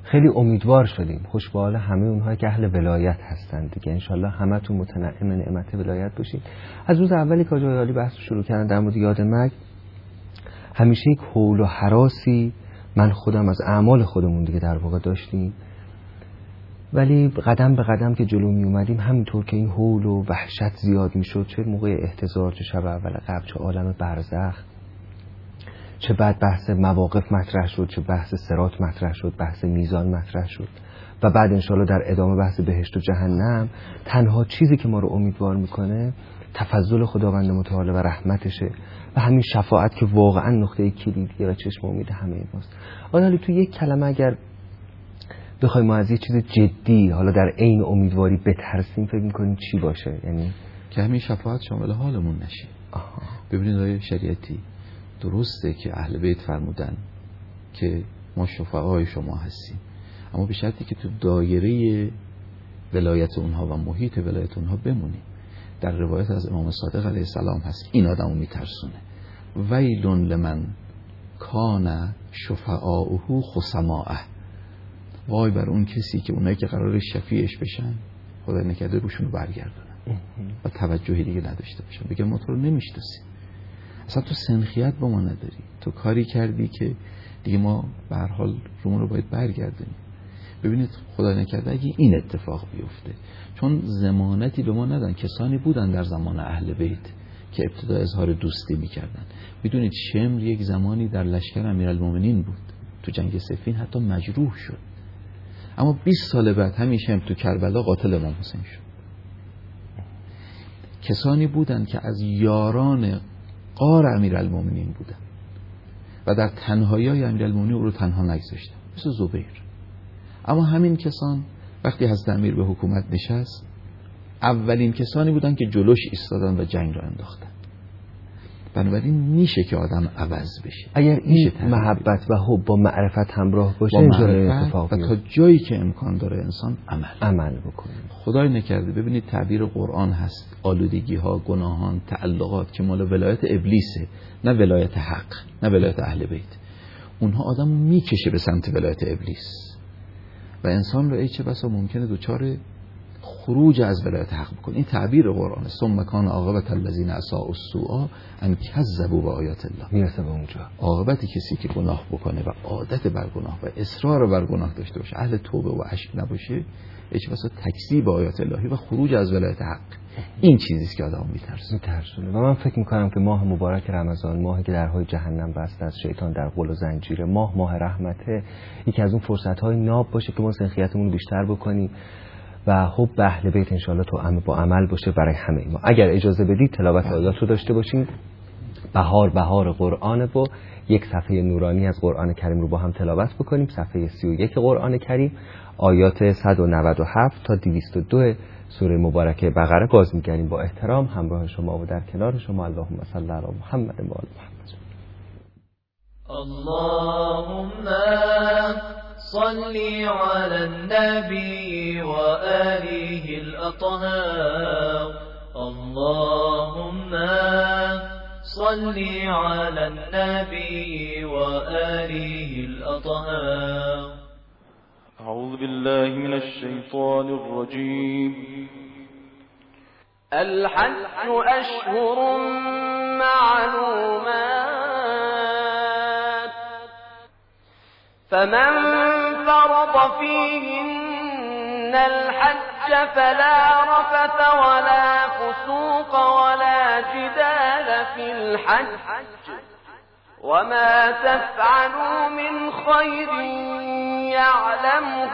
خیلی امیدوار شدیم. خوش به حال همه اونهایی که اهل ولایت هستند دیگه. انشالله همتون متنعم نعمت ولایت باشید. از روز اولی که آقای عالی بحث شروع کردن در مورد یاد مرگ، همیشه یک هول و هراسی من خودم از اعمال خودمون دیگه در واقع داشتیم، ولی قدم به قدم که جلو می اومدیم همینطور که این هول و وحشت زیاد می شد، چه موقع احتضار، چه شب اول قبل، چه عالم برزخ، چه بعد بحث مواقف مطرح شد، چه بحث صراط مطرح شد، بحث میزان مطرح شد و بعد انشالله در ادامه بحث بهشت و جهنم، تنها چیزی که ما رو امیدوار میکنه تفضل خداوند متعال و رحمتشه و همین شفاعت که واقعا نقطه کلیدیه و چشم امید همه ماست. حالا تو یک کلمه اگر بخوایم ما از یه چیز جدی حالا در عین امیدواری بترسیم، فکر میکنیم چی باشه؟ یعنی که همین شفاعت شامل حالمون نشه. ببینید آیه شریعتی درسته که اهل بیت فرمودن که ما شفعای شما هستیم، اما به شرطی که تو دایره ولایت اونها و محیط ولایت اونها بمونیم. در روایت از امام صادق علیه السلام هست این آدمو میترسونه: ویلون لمن کان شفعاؤه خصماءه. وای بر اون کسی که اونایی که قرار شفیعش بشن خدا نکرده روشونو برگردونن و توجهی دیگه نداشته باشن، بگه ما تو رو نمیشناسیم، اصلا تو سنخیت با ما نداری، تو کاری کردی که دیگه ما به هر حال رومون رو باید برگردونیم. ببینید خدا نکرده اگه این اتفاق بیفته، چون ضمانتی به ما ندن. کسانی بودن در زمان اهل بیت که ابتدا اظهار دوستی میکردن. میدونید شمر یک زمانی در لشکر امیرالمومنین بود، تو جنگ صفین حتی مجروح شد، اما 20 سال بعد همین شمر تو کربلا قاتل امام حسین شد. کسانی بودن که از یاران غار امیرالمومنین بودن و در تنهایی امیرالمومنین او رو تنها نگذاشتن، مثل زبیر. اما همین کسان وقتی حضرت امیر به حکومت نشست، اولین کسانی بودن که جلوش ایستادن و جنگ را انداختن. بنابراین میشه که آدم عوض بشه اگر این محبت و حب با معرفت همراه باشه، اتفاق و تا جایی که امکان داره انسان عمل بکنه. خدای نکرده ببینید تعبیر قرآن هست آلودگی ها، گناهان، تعلقات که مال ولایت ابلیسه، نه ولایت حق، نه ولایت اهل بیت. اونها آدم میکشه به سمت ولایت ابلیس و انسان رو چه بسا ممکنه دوچار خروج از ولایت حق بکنه. این تعبیر قرآن. ثم کان عاقبت الذین اساءوا السوء ان کذبوا بآیات الله. میرسه به اونجا عاقبت کسی که گناه بکنه و عادت بر گناه و اصرار بر گناه داشته باشه، اهل توبه و اشک نباشه، چه بسا تکذیب آیات الهی و خروج از ولایت حق. این چیزی است که آدمو میترسونه. و من فکر میکنم که ماه مبارک رمضان، ماهی که درهای جهنم بسته از شیطان در قل و زنجیره، ماه رحمته، یکی از اون فرصت‌های ناب باشه که ما سنخیتمون رو بیشتر بکنیم و حب به اهل بیت انشالله تو با عمل باشه برای همه ما. اگر اجازه بدید تلاوت آیات رو داشته باشیم. بهار قرآن و یک صفحه نورانی از قرآن کریم رو با هم تلاوت بکنیم. صفحه 31 قرآن کریم، آیات 197 تا 202 سوره مبارکه بقره باز می‌گردیم. با احترام همراه شما و در کنار شما. اللهم صل علی محمد و آل محمد. اللهم صل على النبي وآله الأطهار. اللهم صل على النبي وآله الأطهار. أعوذ بالله من الشيطان الرجيم. الحج أشهر معلومات، فمن فرض فيهن الحج فلا رفث ولا فسوق ولا جدال في الحج، وما تفعلوا من خير يعلمه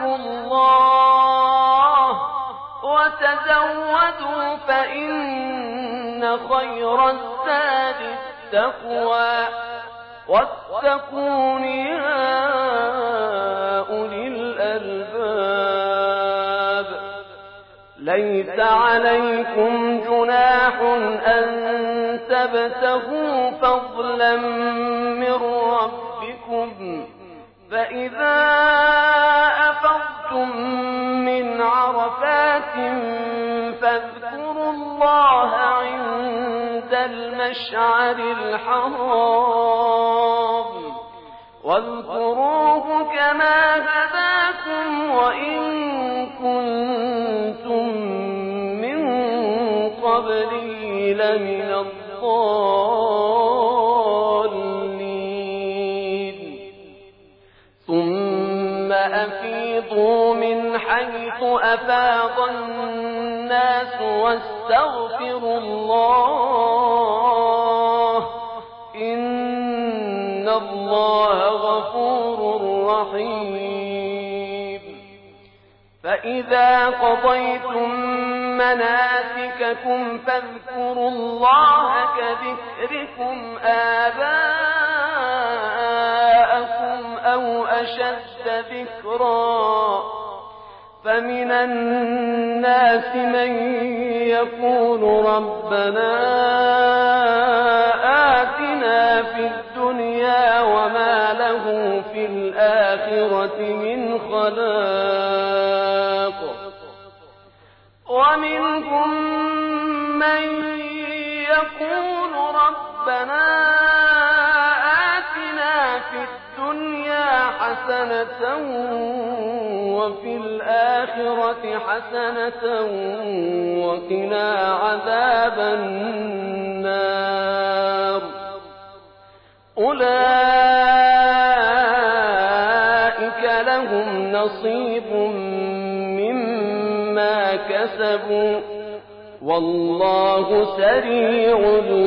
الله، وتزودوا فإن خير الزاد التقوى، واتقون يا أولي الألباب. ليس عليكم جناح أن تبتغوا فضلا من ربكم، فإذا أفضتم من عرفات فاذكروا الله عند المشعر الحرام، واذكروه كما هداكم وإن كنتم من قبله لمن الضالين ثم أفيضوا من حيث أفاض الناس واستغفروا الله إن الله غفور رحيم فإذا قضيتم مناسككم فاذكروا الله كذكركم آباءكم أو أشد ذكرا فمن الناس من يقول ربنا آتنا في الدنيا وما له في الآخرة من خلاق ومنهم من يقول ربنا آتنا في الدنيا حسنة وفي الآخرة حسنة وقنا عذاب النار أولئك لهم نصيب مما كسبوا والله سريع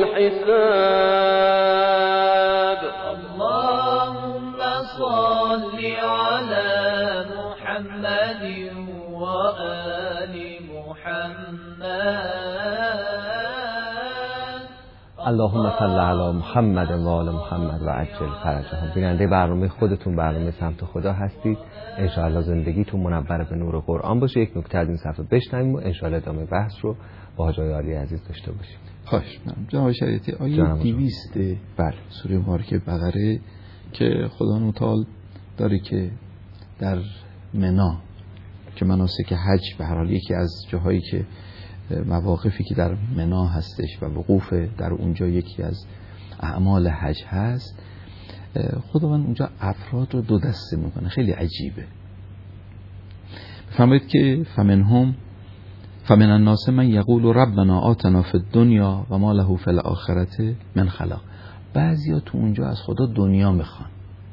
الحساب اللهم صل على محمد وآل محمد اللهم صل علی محمد و آل محمد و عجل فرجهم. بیننده برنامه خودتون برنامه سمت خدا هستید. انشاءالله زندگیتون منور به نور قرآن باشه. یک نکته از این صفحه بشنویم و انشاءالله ادامه بحث رو با حاج علی عزیز داشته باشیم. خواهش می‌کنم. جناب شریعتی آیه 200 بله سوره مبارکه بقره که خدا متعال داره که در منا که مناسک حج به هر حال یکی از جاهایی که مواقفی که در منا هستش و وقوف در اونجا یکی از اعمال حج هست، خداوند اونجا افراد رو دو دسته میکنه. خیلی عجیبه. بفرمایید که فمن الناس من یقول ربنا آتنا فی الدنیا و ما له فی الاخرة من خلاق. بعضیا تو اونجا از خدا دنیا میخوان،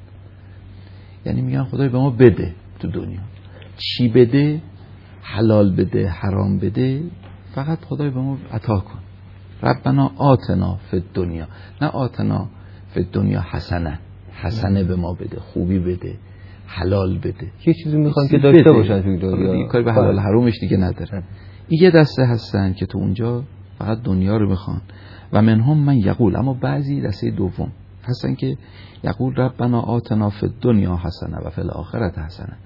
یعنی میگن خدای به ما بده تو دنیا. چی بده؟ حلال بده، حرام بده، فقط خدای به ما عطا کن. ربنا آتنا فی الدنیا، نه آتنا فی الدنیا حسنه به ما بده، خوبی بده، حلال بده. یه چیزی میخوان که داشته باشن توی دنیا، کاری به حلال حرامش دیگه نداره. این یه دسته هستن که تو اونجا فقط دنیا رو میخوان. و منهم من یقول، اما بعضی دسته دوم هستن که یقول ربنا آتنا فی الدنیا حسنه و فی الاخرة حسنه.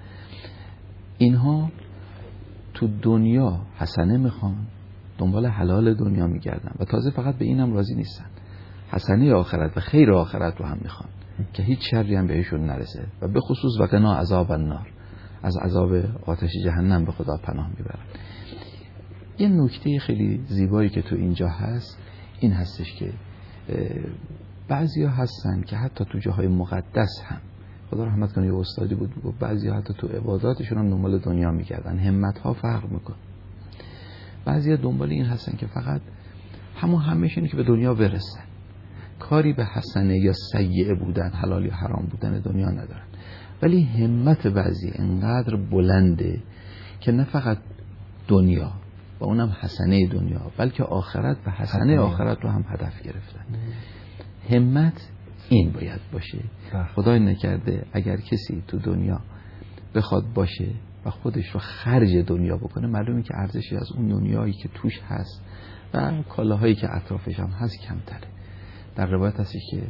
اینها تو دنیا حسنه میخوان، دنبال حلال دنیا میگردن و تازه فقط به اینم راضی نیستن، حسنه آخرت و خیر آخرت رو هم میخوان که هیچ شری هم بهشون نرسه و به خصوص وقنا عذاب النار، از عذاب آتش جهنم به خدا پناه میبرن. یه نکته خیلی زیبایی که تو اینجا هست این هستش که بعضیا هستن که حتی تو جاهای مقدس هم، خدا رحمت کنه، یه استادی بود میگفت بعضیا حتی تو عباداتشون هم دنبال دنیا میگردن، همت‌ها فرق میکنه. بعضیا دنبال این هستن که فقط همشون که به دنیا برسن، کاری به حسنه یا سیئه بودن، حلال یا حرام بودن دنیا ندارن. ولی همت بعضی انقدر بلنده که نه فقط دنیا و اونم حسنه دنیا بلکه آخرت و حسنه آخرت رو هم هدف گرفتن. همت این باید باشه. خدای نکرده اگر کسی تو دنیا بخواد باشه و خودش رو خرج دنیا بکنه، معلومه که ارزشی از اون دنیایی که توش هست و کالاهایی که اطرافش هم هست کمتره. در روایت هستی که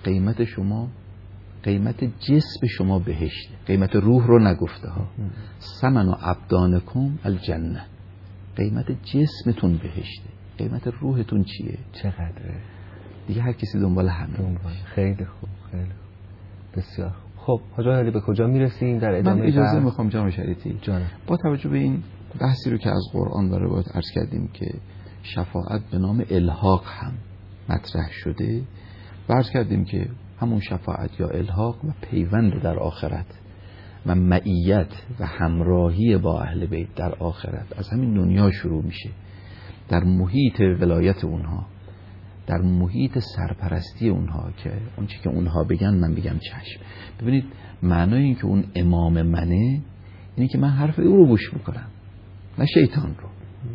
قیمت جسم شما بهشته، قیمت روح رو نگفته ها. ثمن ابدانکم الجنه، قیمت جسمتون بهشته، قیمت روحتون چیه؟ چقدره؟ دیگه هر کسی دنبال همه. خیلی خوب، خیلی خوب، بسیار خوب. حاج علی به کجا میرسیم در ادامه؟ من اجازه میخوام جناب شریعتی، جانم، با توجه به این بحثی رو که از قرآن و روایت عرض کردیم که شفاعت به نام الحاق هم مطرح شده، عرض کردیم که همون شفاعت یا الحاق و پیوند در آخرت و معیت و همراهی با اهل بیت در آخرت از همین دنیا شروع میشه، در محیط ولایت اونها، در محیط سرپرستی اونها، که اون چی که اونها بگن من بگم چشم. ببینید معنای این که اون امام منه اینه که من حرف او رو گوش میکنم نه شیطان رو،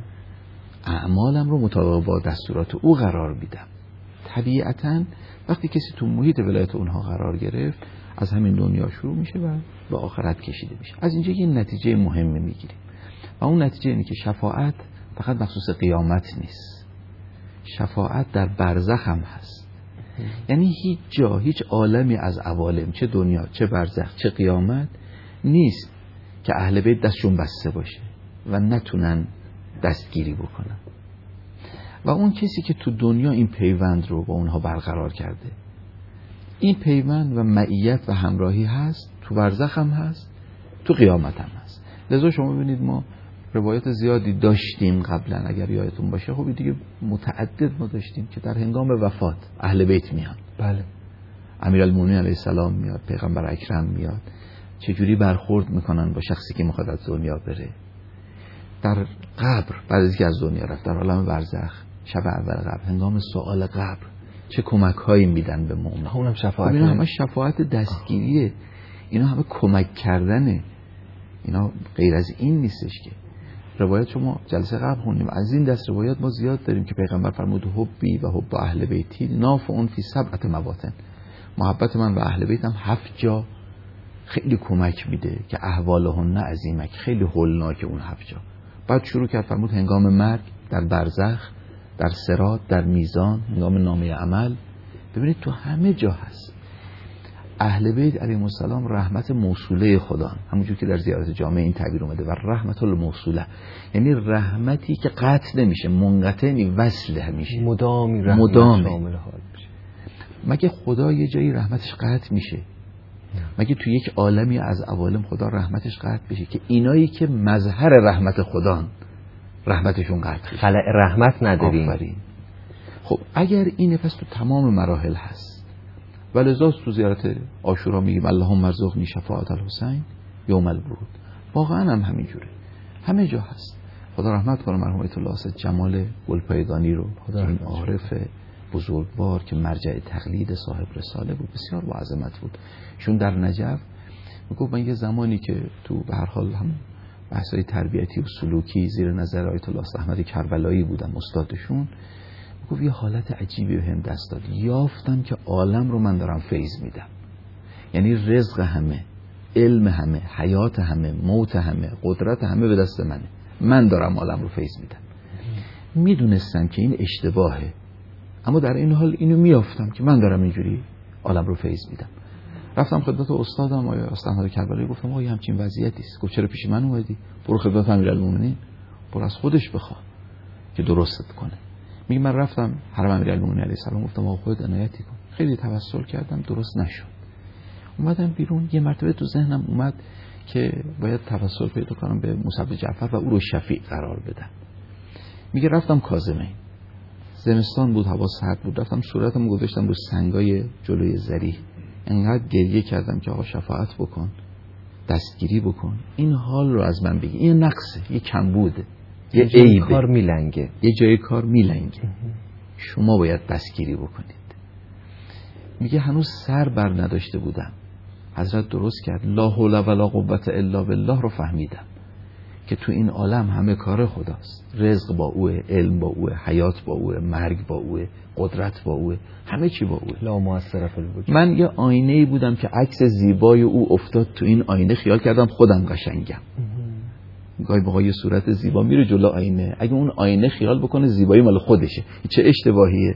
اعمالم رو مطابق با دستورات او قرار میدم. طبیعتاً وقتی کسی تو محیط ولایت اونها قرار گرفت از همین دنیا شروع میشه و به آخرت کشیده میشه. از اینجا یه نتیجه مهمی میگیریم و اون نتیجه اینه که شفاعت فقط مخصوص قیامت نیست، شفاعت در برزخ هم هست. یعنی هیچ جا، هیچ عالمی از عوالم، چه دنیا چه برزخ چه قیامت، نیست که اهل بیت دستشون بسته باشه و نتونن دستگیری بکنن. و اون کسی که تو دنیا این پیوند رو با اونها برقرار کرده، این پیوند و معیت و همراهی هست، تو برزخ هم هست، تو قیامت هم هست. لذا شما ببینید ما روایت زیادی داشتیم قبلا، اگر یادتون باشه، خب دیگه متعدد ما داشتیم که در هنگام وفات اهل بیت میان. بله. امیرالمومنین علیه السلام میاد، پیغمبر اکرم میاد، چجوری برخورد میکنن با شخصی که میخواد از دنیا بره. در قبر بعد از اینکه از دنیا رفت، در عالم برزخ شب اول قبر، هنگام سوال قبر چه کمک هایی میدن به مؤمن. اونم شفاعت، اینا همه شفاعت دستگیریه، اینا همه کمک کردنه، اینا غیر از این نیستش. که روایت شما جلسه قبل خوندیم، از این دست روایت ما زیاد داریم که پیغمبر فرمود حبی و حب اهل بیتی نافع فی 7 مواطن، محبت من و اهل بیتم 7 جا خیلی کمک میده که احوالهن عظیمک، خیلی هولناک اون 7 جا. بعد شروع کرد فرمود هنگام مرگ، در برزخ، در صراط، در میزان، هنگام نامه عمل. ببینید تو همه جا هست. اهل بیت علیهم السلام رحمت موصوله خدا، همونجور که در زیارت جامع این تعبیر اومده، و رحمت الموصوله، یعنی رحمتی که قطع نمیشه، منقطع نی، وصل همیشه، مدامی رحمت مدامه. شامل حال میشه. مگه خدا یه جایی رحمتش قطع میشه؟ مگه تو یک عالمی از عوالم خدا رحمتش قطع بشه که اینایی که مظهر رحمت خدا رحمتشون قطع بشه؟ خلأ رحمت نداریم. آفرین. خب اگر این پس تو تمام مراحل هست، ولذا تو زیارت عاشورا میگیم اللهم ارزقنی شفاعت الحسین یوم الورود، واقعا هم همینجوره، همه جا هست. خدا رحمت کنه مرحوم آیت الله اسد جمال گلپایگانی رو، این عارف بزرگوار که مرجع تقلید صاحب رساله بود، بسیار با عظمت بود. چون در نجف میگفت من یه زمانی که تو به هر حال هم بحثای تربیتی و سلوکی زیر نظر آیت الله احمد کربلایی بودم، استادشون، میگفت یه حالت عجیبی بهم دست داد، یافتم که عالم رو من دارم فیض میدم. یعنی رزق همه، علم همه، حیات همه، موت همه، قدرت همه به دست منه، من دارم عالم رو فیض میدم. میدونستم که این اشتباهه، اما در این حال اینو میافتم که من دارم اینجوری عالم رو فیض میدم. رفتم خدمت استادم آقای احمد کربلایی، گفتم آقا همچین وضعیتی است. گفت چرا پیش من اومدی؟ برو خدمت امیرالمومنین، برو از خودش بخوا که درستت کنه. میگه من رفتم حرم امیرالمومنین علیه السلام، گفتم آقا خودت عنایتی کن. خیلی توسل کردم، درست نشد. اومدم بیرون، یه مرتبه تو ذهنم اومد که باید توسل پیدا کنم به موسی بن جعفر و او رو شفیع قرار بدم. میگه رفتم کاظمین، زمستان بود، هوا سرد بود، رفتم صورتم گذاشتم رو سنگای جلوی زری، انقدر گریه کردم که آقا شفاعت بکن، دستگیری بکن، این حال رو از من بگی، این نقصه، یه کمبوده، یه عیبه، کار میلنگه، یه جای کار میلنگه، شما باید دستگیری بکنید. میگه هنوز سر بر نداشته بودم، حضرت درست کرد، لا حول ولا قوت الا بالله رو فهمیدم که تو این عالم همه کار خداست. رزق با اوه، علم با اوه، حیات با اوه، مرگ با اوه، قدرت با اوه، همه چی با اوه. لا مؤثر فی الوجود. من یه آینه‌ای بودم که عکس زیبای او افتاد تو این آینه، خیال کردم خودم قشنگم. گاهی موقع یه صورت زیبا میره جلو آینه، اگه اون آینه خیال بکنه زیبایی مال خودشه، چه اشتباهیه.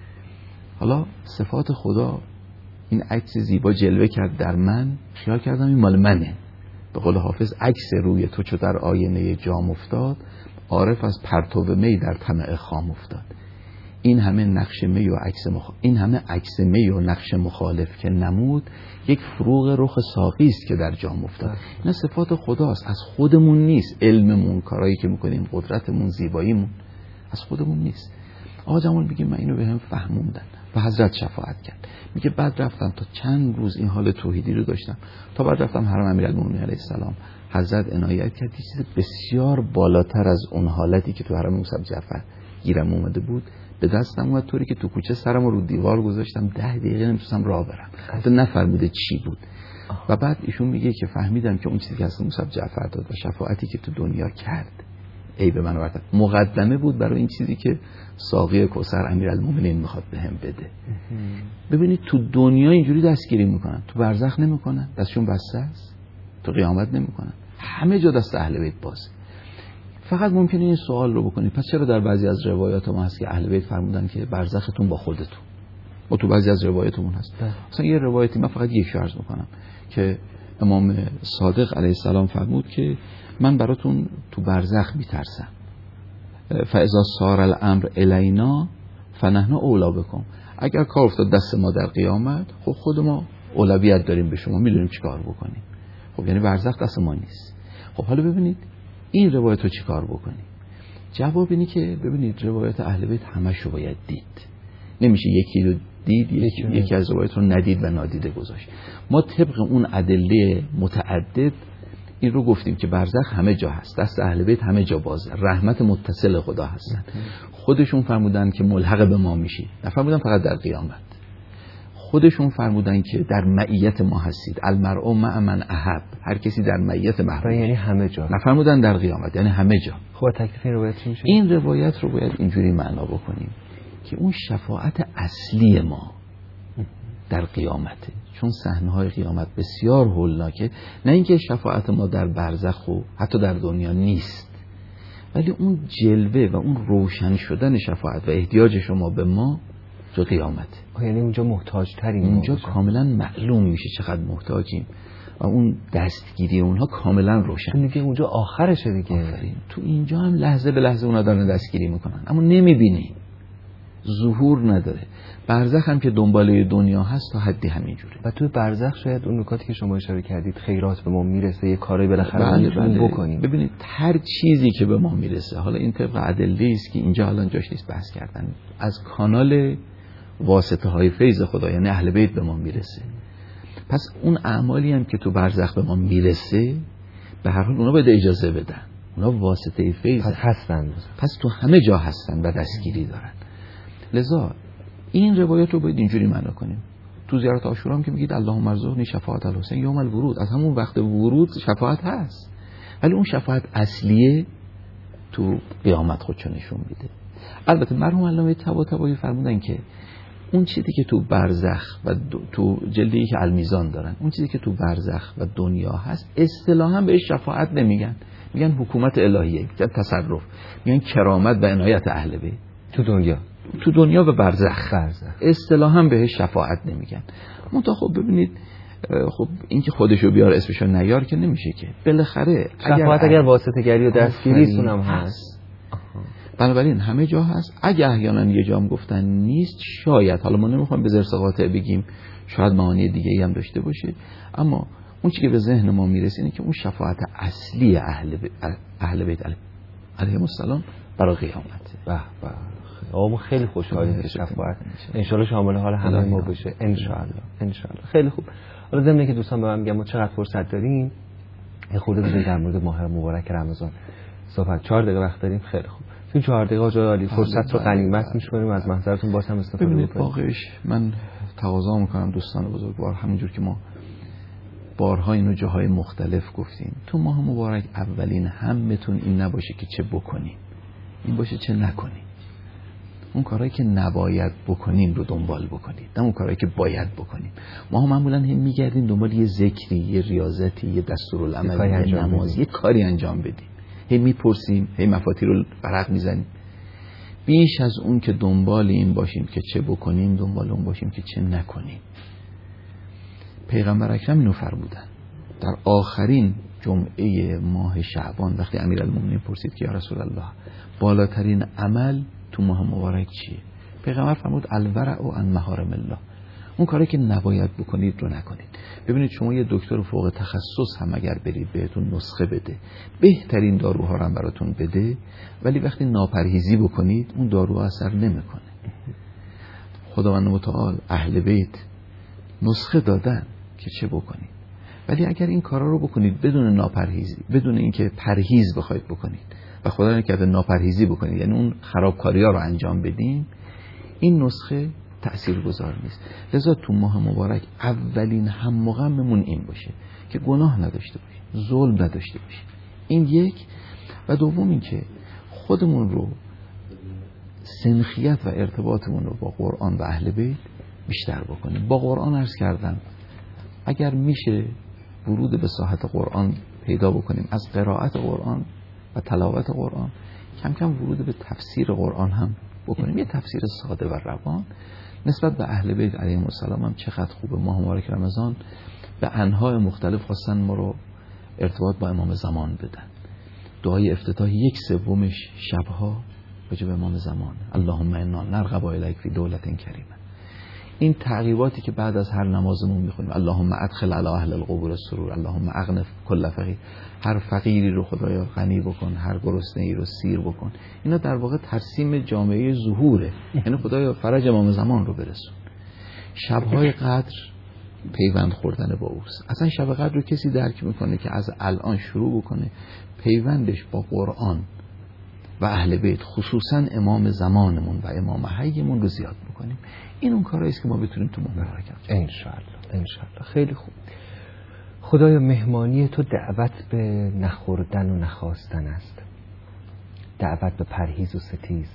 حالا صفات خدا این عکس زیبا جلوه کرد در من، خیال کردم این مال منه. به قول حافظ عکس روی تو چو در آینه جام افتاد، عارف از پرتو می در طمع خام افتاد. این همه نقش می و عکس این همه عکس می و نقش مخالف که نمود، یک فروغ رخ ساقی است که در جام افتاد. اینا صفات خداست، از خودمون نیست. علممون، کارهایی که میکنیم، قدرتمون، زیباییمون از خودمون نیست. آقا جمال میگه من اینو بهم فهموندن و حضرت شفاعت کرد. میگه بعد رفتم تا چند روز این حال توحیدی رو داشتم، تا بعد رفتم حرم امیرالمومنین علیه السلام، حضرت عنایت کرد چیز بسیار بالاتر از اون حالتی که تو حرم موسی جعفر گیرم اومده بود به دستم اومد، طوری که تو کوچه سرم رو دیوار گذاشتم 10 دقیقه نمیتونستم راه برم، حتی نفهمیده چی بود. و بعد ایشون میگه که فهمیدم که اون چیزی که از موسی جعفر داد و شفاعتی که تو دنیا کرد ای به من آورد مقدمه بود برای این چیزی که ساقی کوثر امیرالمومنین میخواد بهم بده. ببینید تو دنیا اینجوری دستگیری میکنن، تو برزخ نمیکنن، دستشون بسته است، تو قیامت نمیکنن، همه جا دست اهل بیت بازه. فقط ممکنه این سوال رو بکنید پس چرا در بعضی از روایات ما هست که اهل بیت فرمودن که برزختون با خودتون، و تو بعضی از روایاتمون هست. مثلا یه روایتی من فقط یک عرض میکنم که امام صادق علیه السلام فرمود که من براتون تو برزخ میترسم، فاذا صار الامر الینا فنحن اولا بکم، اگر کار افتاد دست ما در قیامت خب خود ما اولویت داریم به شما، میدونیم چی کار بکنیم. خب یعنی برزخ دست ما نیست. خب حالا ببینید این روایت رو چی کار بکنیم؟ جواب اینه که ببینید روایت اهل بیت همش رو باید دید، نمیشه یکی رو دید یکی از روایت رو ندید و نادیده گذاشت. ما طبق اون ادله متعدد این رو گفتیم که برزخ همه جا هست، دست اهل بیت همه جا بازه، رحمت متصل خدا هستن. خودشون فرمودن که ملحق به ما میشید، نفرمودن فقط در قیامت. خودشون فرمودن که در معیت ما هستید، المرء مع من احب، هر کسی در معیت محبوب، یعنی همه جا. نفرمودن در قیامت، یعنی همه جا. خب تکلیف این روایت چی میشه؟ این روایت رو باید اینجوری معنا بکنیم که اون شفاعت اصلی ما در قیامته، چون صحنه‌های قیامت بسیار هولناکه. نه اینکه شفاعت ما در برزخ و حتی در دنیا نیست، ولی اون جلوه و اون روشن شدن شفاعت و احتیاج شما به ما تو قیامت، یعنی اونجا محتاج تریم، اونجا کاملا معلوم میشه چقدر محتاجیم و اون دستگیری اونها کاملا روشن میگه. اونجا آخرشه دیگه. تو اینجا هم لحظه به لحظه اونا دارن دستگیری میکنن اما نمیبینی، ظهور نداره. برزخ هم که دنباله دنیا هست تا حدی همینجوره. و تو برزخ شاید اون نکاتی که شما اشاره کردید خیرات به ما میرسه، یه کاری بالاخره بکنیم. ببینید هر چیزی که به ما میرسه، حالا این طبق ادله است که اینجا الان جاش نیست بحث کردن، از کانال واسطه های فیض خدا یعنی اهل بیت به ما میرسه. پس اون اعمالی هم که تو برزخ به ما میرسه به هر حال اونا باید اجازه بدن، اونا واسطه فیض هستن، پس تو همه جا هستن و دستگیری دارن. لذا این روایت رو باید اینجوری معنا کنیم. تو زیارت عاشورا هم که میگید اللهم ارزقنی شفاعت الحسین یوم الورود، از همون وقت ورود شفاعت هست، ولی اون شفاعت اصلیه تو قیامت خودشو نشون میده. البته مرحوم علامه طباطبایی فرمودن که اون چیزی که تو برزخ و تو جلدی که المیزان دارن، اون چیزی که تو برزخ و دنیا هست اصطلاحاً بهش شفاعت نمیگن، میگن حکومت الهیه، تصرف، میگن کرامت و عنایت اهل بیت تو دنیا و برزخ. اصطلاحاً بهش شفاعت نمیگن. منتها خب ببینید، خب این که خودشو بیار اسمشو نیار که نمیشه که، بالاخره شفاعت اگر واسطه گری و دستگیری هم هست، بنابراین همه جا هست. اگه احیانا یه جا هم گفتن نیست، شاید، حالا ما نمیخوایم به زرس قاطع بگیم، شاید معانی دیگه ای هم داشته باشه، اما اون چیزی که به ذهن ما میرسه اینه که اون شفاعت اصلی اهل بیت علیهم السلام برای قیامته. به به آقا خیلی خوشحالیم که شفاعت ان شاء الله شامل حال همه ما بشه ان شاء الله. خیلی خوب. حالا ضمن که دوستان به من میگن ما چقدر فرصت داریم، یه خورده بزنید در مورد ماه مبارک رمضان صحبت. 4 دقیقه وقت داریم. خیلی خوب. تو 4 دقیقه جای عالی فرصت رو غنیمت می‌شماریم، از محضرتون باز هم استفاده بکنید. واقعش من تقاضا میکنم دوستان بزرگوار، همونجور که ما بارها اینو جاهای مختلف گفتیم، تو ماه مبارک اولین همتون این نباشه که چه بکنیم، این باشه چه نکنیم. اون کارهایی که نباید بکنیم رو دنبال بکنید، نه اون کارهایی که باید بکنیم. ما هم معمولا هم میگردیم دنبال یه ذکری، یه ریاضتی، یه دستورالعمل، یه نماز، یه کاری انجام بدیم. هی میپرسیم، هی مفاتیح رو ورق میزنیم. بیش از اون که دنبال این باشیم که چه بکنیم، دنبال اون باشیم که چه نکنیم. پیغمبر اکرم اینو فرمودن در آخرین جمعه ماه شعبان، وقتی امیرالمومنین پرسید که یا رسول الله بالاترین عمل تو ماه مبارک چیه؟ پیغمبر فرمود الورع عن محارم الله، اون کاری که نباید بکنید رو نکنید. ببینید شما یه دکتر فوق تخصص هم اگر برید بهتون نسخه بده، بهترین داروها رو هم براتون بده، ولی وقتی ناپرهیزی بکنید اون دارو اثر نمیکنه. خداوند متعال اهل بیت نسخه دادن که چه بکنید، ولی اگر این کارا رو بکنید بدون ناپرهیزی، بدون اینکه پرهیز بخواید بکنید و خدا نکرده ناپرهیزی بکنید، یعنی اون خرابکاری‌ها رو انجام بدین، این نسخه تأثیرگذار نیست. لذا تو ماه مبارک اولین هم و غممون این باشه که گناه نداشته باشیم، ظلم نداشته باشیم. این یک. و دوم این که خودمون رو، سنخیت و ارتباطمون رو با قرآن و اهل بیت بیشتر بکنیم. با قرآن عرض کردم اگر میشه ورود به ساحت قرآن پیدا بکنیم، از قرائت قرآن و تلاوت قرآن کم کم ورود به تفسیر قرآن هم بکنیم. یه تفسیر ساده و روان نسبت به اهل بیت علیهم السلام هم چقدر خوبه. ماه مبارک رمضان به انواع مختلف خواستن ما رو ارتباط با امام زمان بدن. دعای افتتاحی 1/3 شبها راجع به امام زمان، اللهم انا نرغب الیک فی دولة کریمه. این تعقیباتی که بعد از هر نمازمون میخونیم، اللهم ادخل علی اهل القبور السرور، اللهم اغنف کل فقیر، هر فقیری رو خدایا غنی بکن، هر گرسنه‌ای رو سیر بکن. اینا در واقع ترسیم جامعه ظهوره، یعنی خدایا فرج امام زمان رو برسون. شب‌های قدر پیوند خوردن با اوست. اصلا شب قدر رو کسی درک میکنه که از الان شروع بکنه پیوندش با قرآن و اهل بیت، خصوصا امام زمانمون و امام حیمون رو زیاد بکنیم. این اون کارهایی است که ما بتونیم تو ماه مبارک انجام بدیم. انشالله. خیلی خوب. خدایا مهمانی تو دعوت به نخوردن و نخواستن است، دعوت به پرهیز و ستیز،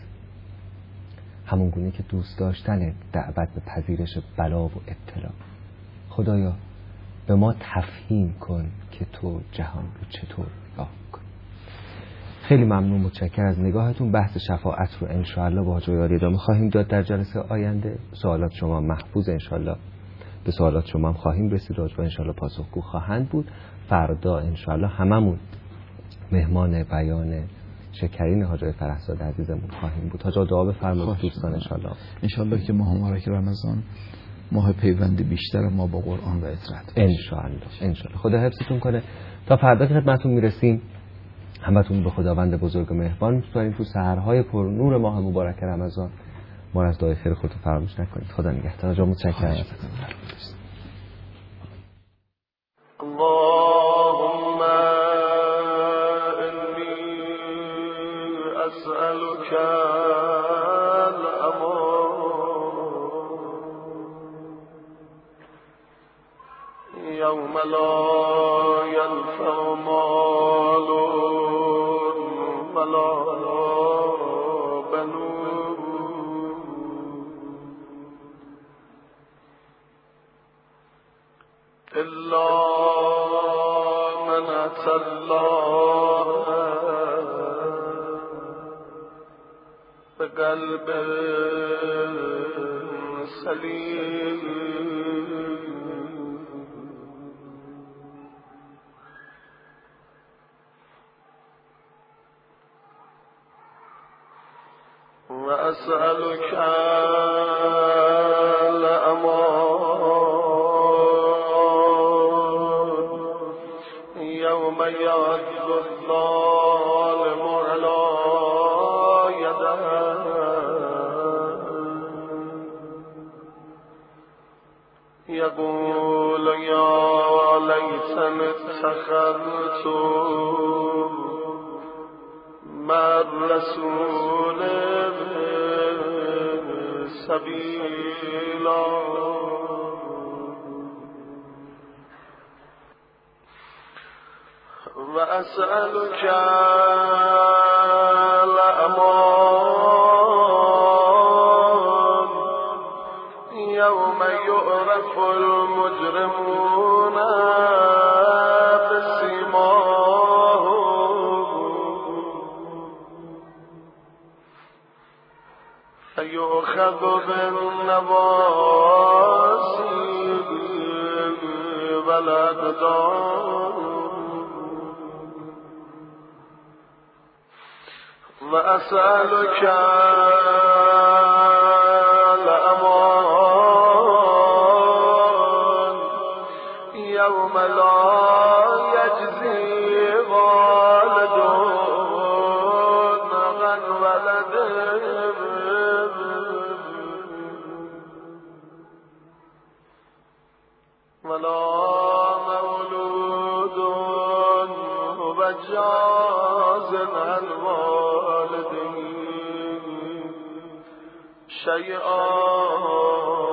همون گونه که دوست داشتن دعوت به پذیرش بلا و ابتلا. خدایا به ما تفهیم کن که تو جهان رو چطور نگاه کنی. خیلی ممنون، متشکرم از نگاهتون. بحث شفاعت رو انشاءالله با حاج یاری ادامه خواهیم داد در جلسه آینده. سوالات شما محفوظ، انشاءالله به سوالات شما هم خواهیم رسید و انشاءالله پاسخگو خواهند بود. فردا انشاءالله هممون مهمان بیان شکرین حاج فرهزاد عزیزمون خواهیم بود. حاج دعا بفرمایید دوستان. انشاءالله که ماه مبارک رمضان ماه پیوند بیشتر ما با قرآن و اطاعت انشاءالله. خدا حفظتون کنه. تا فردا که خدمتتون میرسیم همتون به خداوند بزرگ و مهربان می‌سپاریم. تو سحرهای پر نور ماه مبارک رمضان ما از دعای خیر خودتون فراموش نکنید. خدا نگهدار. جا متشکرم ازتون. اللهم انی اسألک یوم لا ینفع مال ولا بنون الا من اتى الله بقلب سلیم. وأسألك الأمان يوم يعض الظالم على يديه يقول يا ليتني اتخذت مع الرسول سبيلا. وأسألك الأمان يوم يعرف المجرمون فيؤخذ بالنواصي والأقدام. وأسألك الأمان يوم لا يجزي والد عن ولده ولا مولود هو جاز عن والده شيئا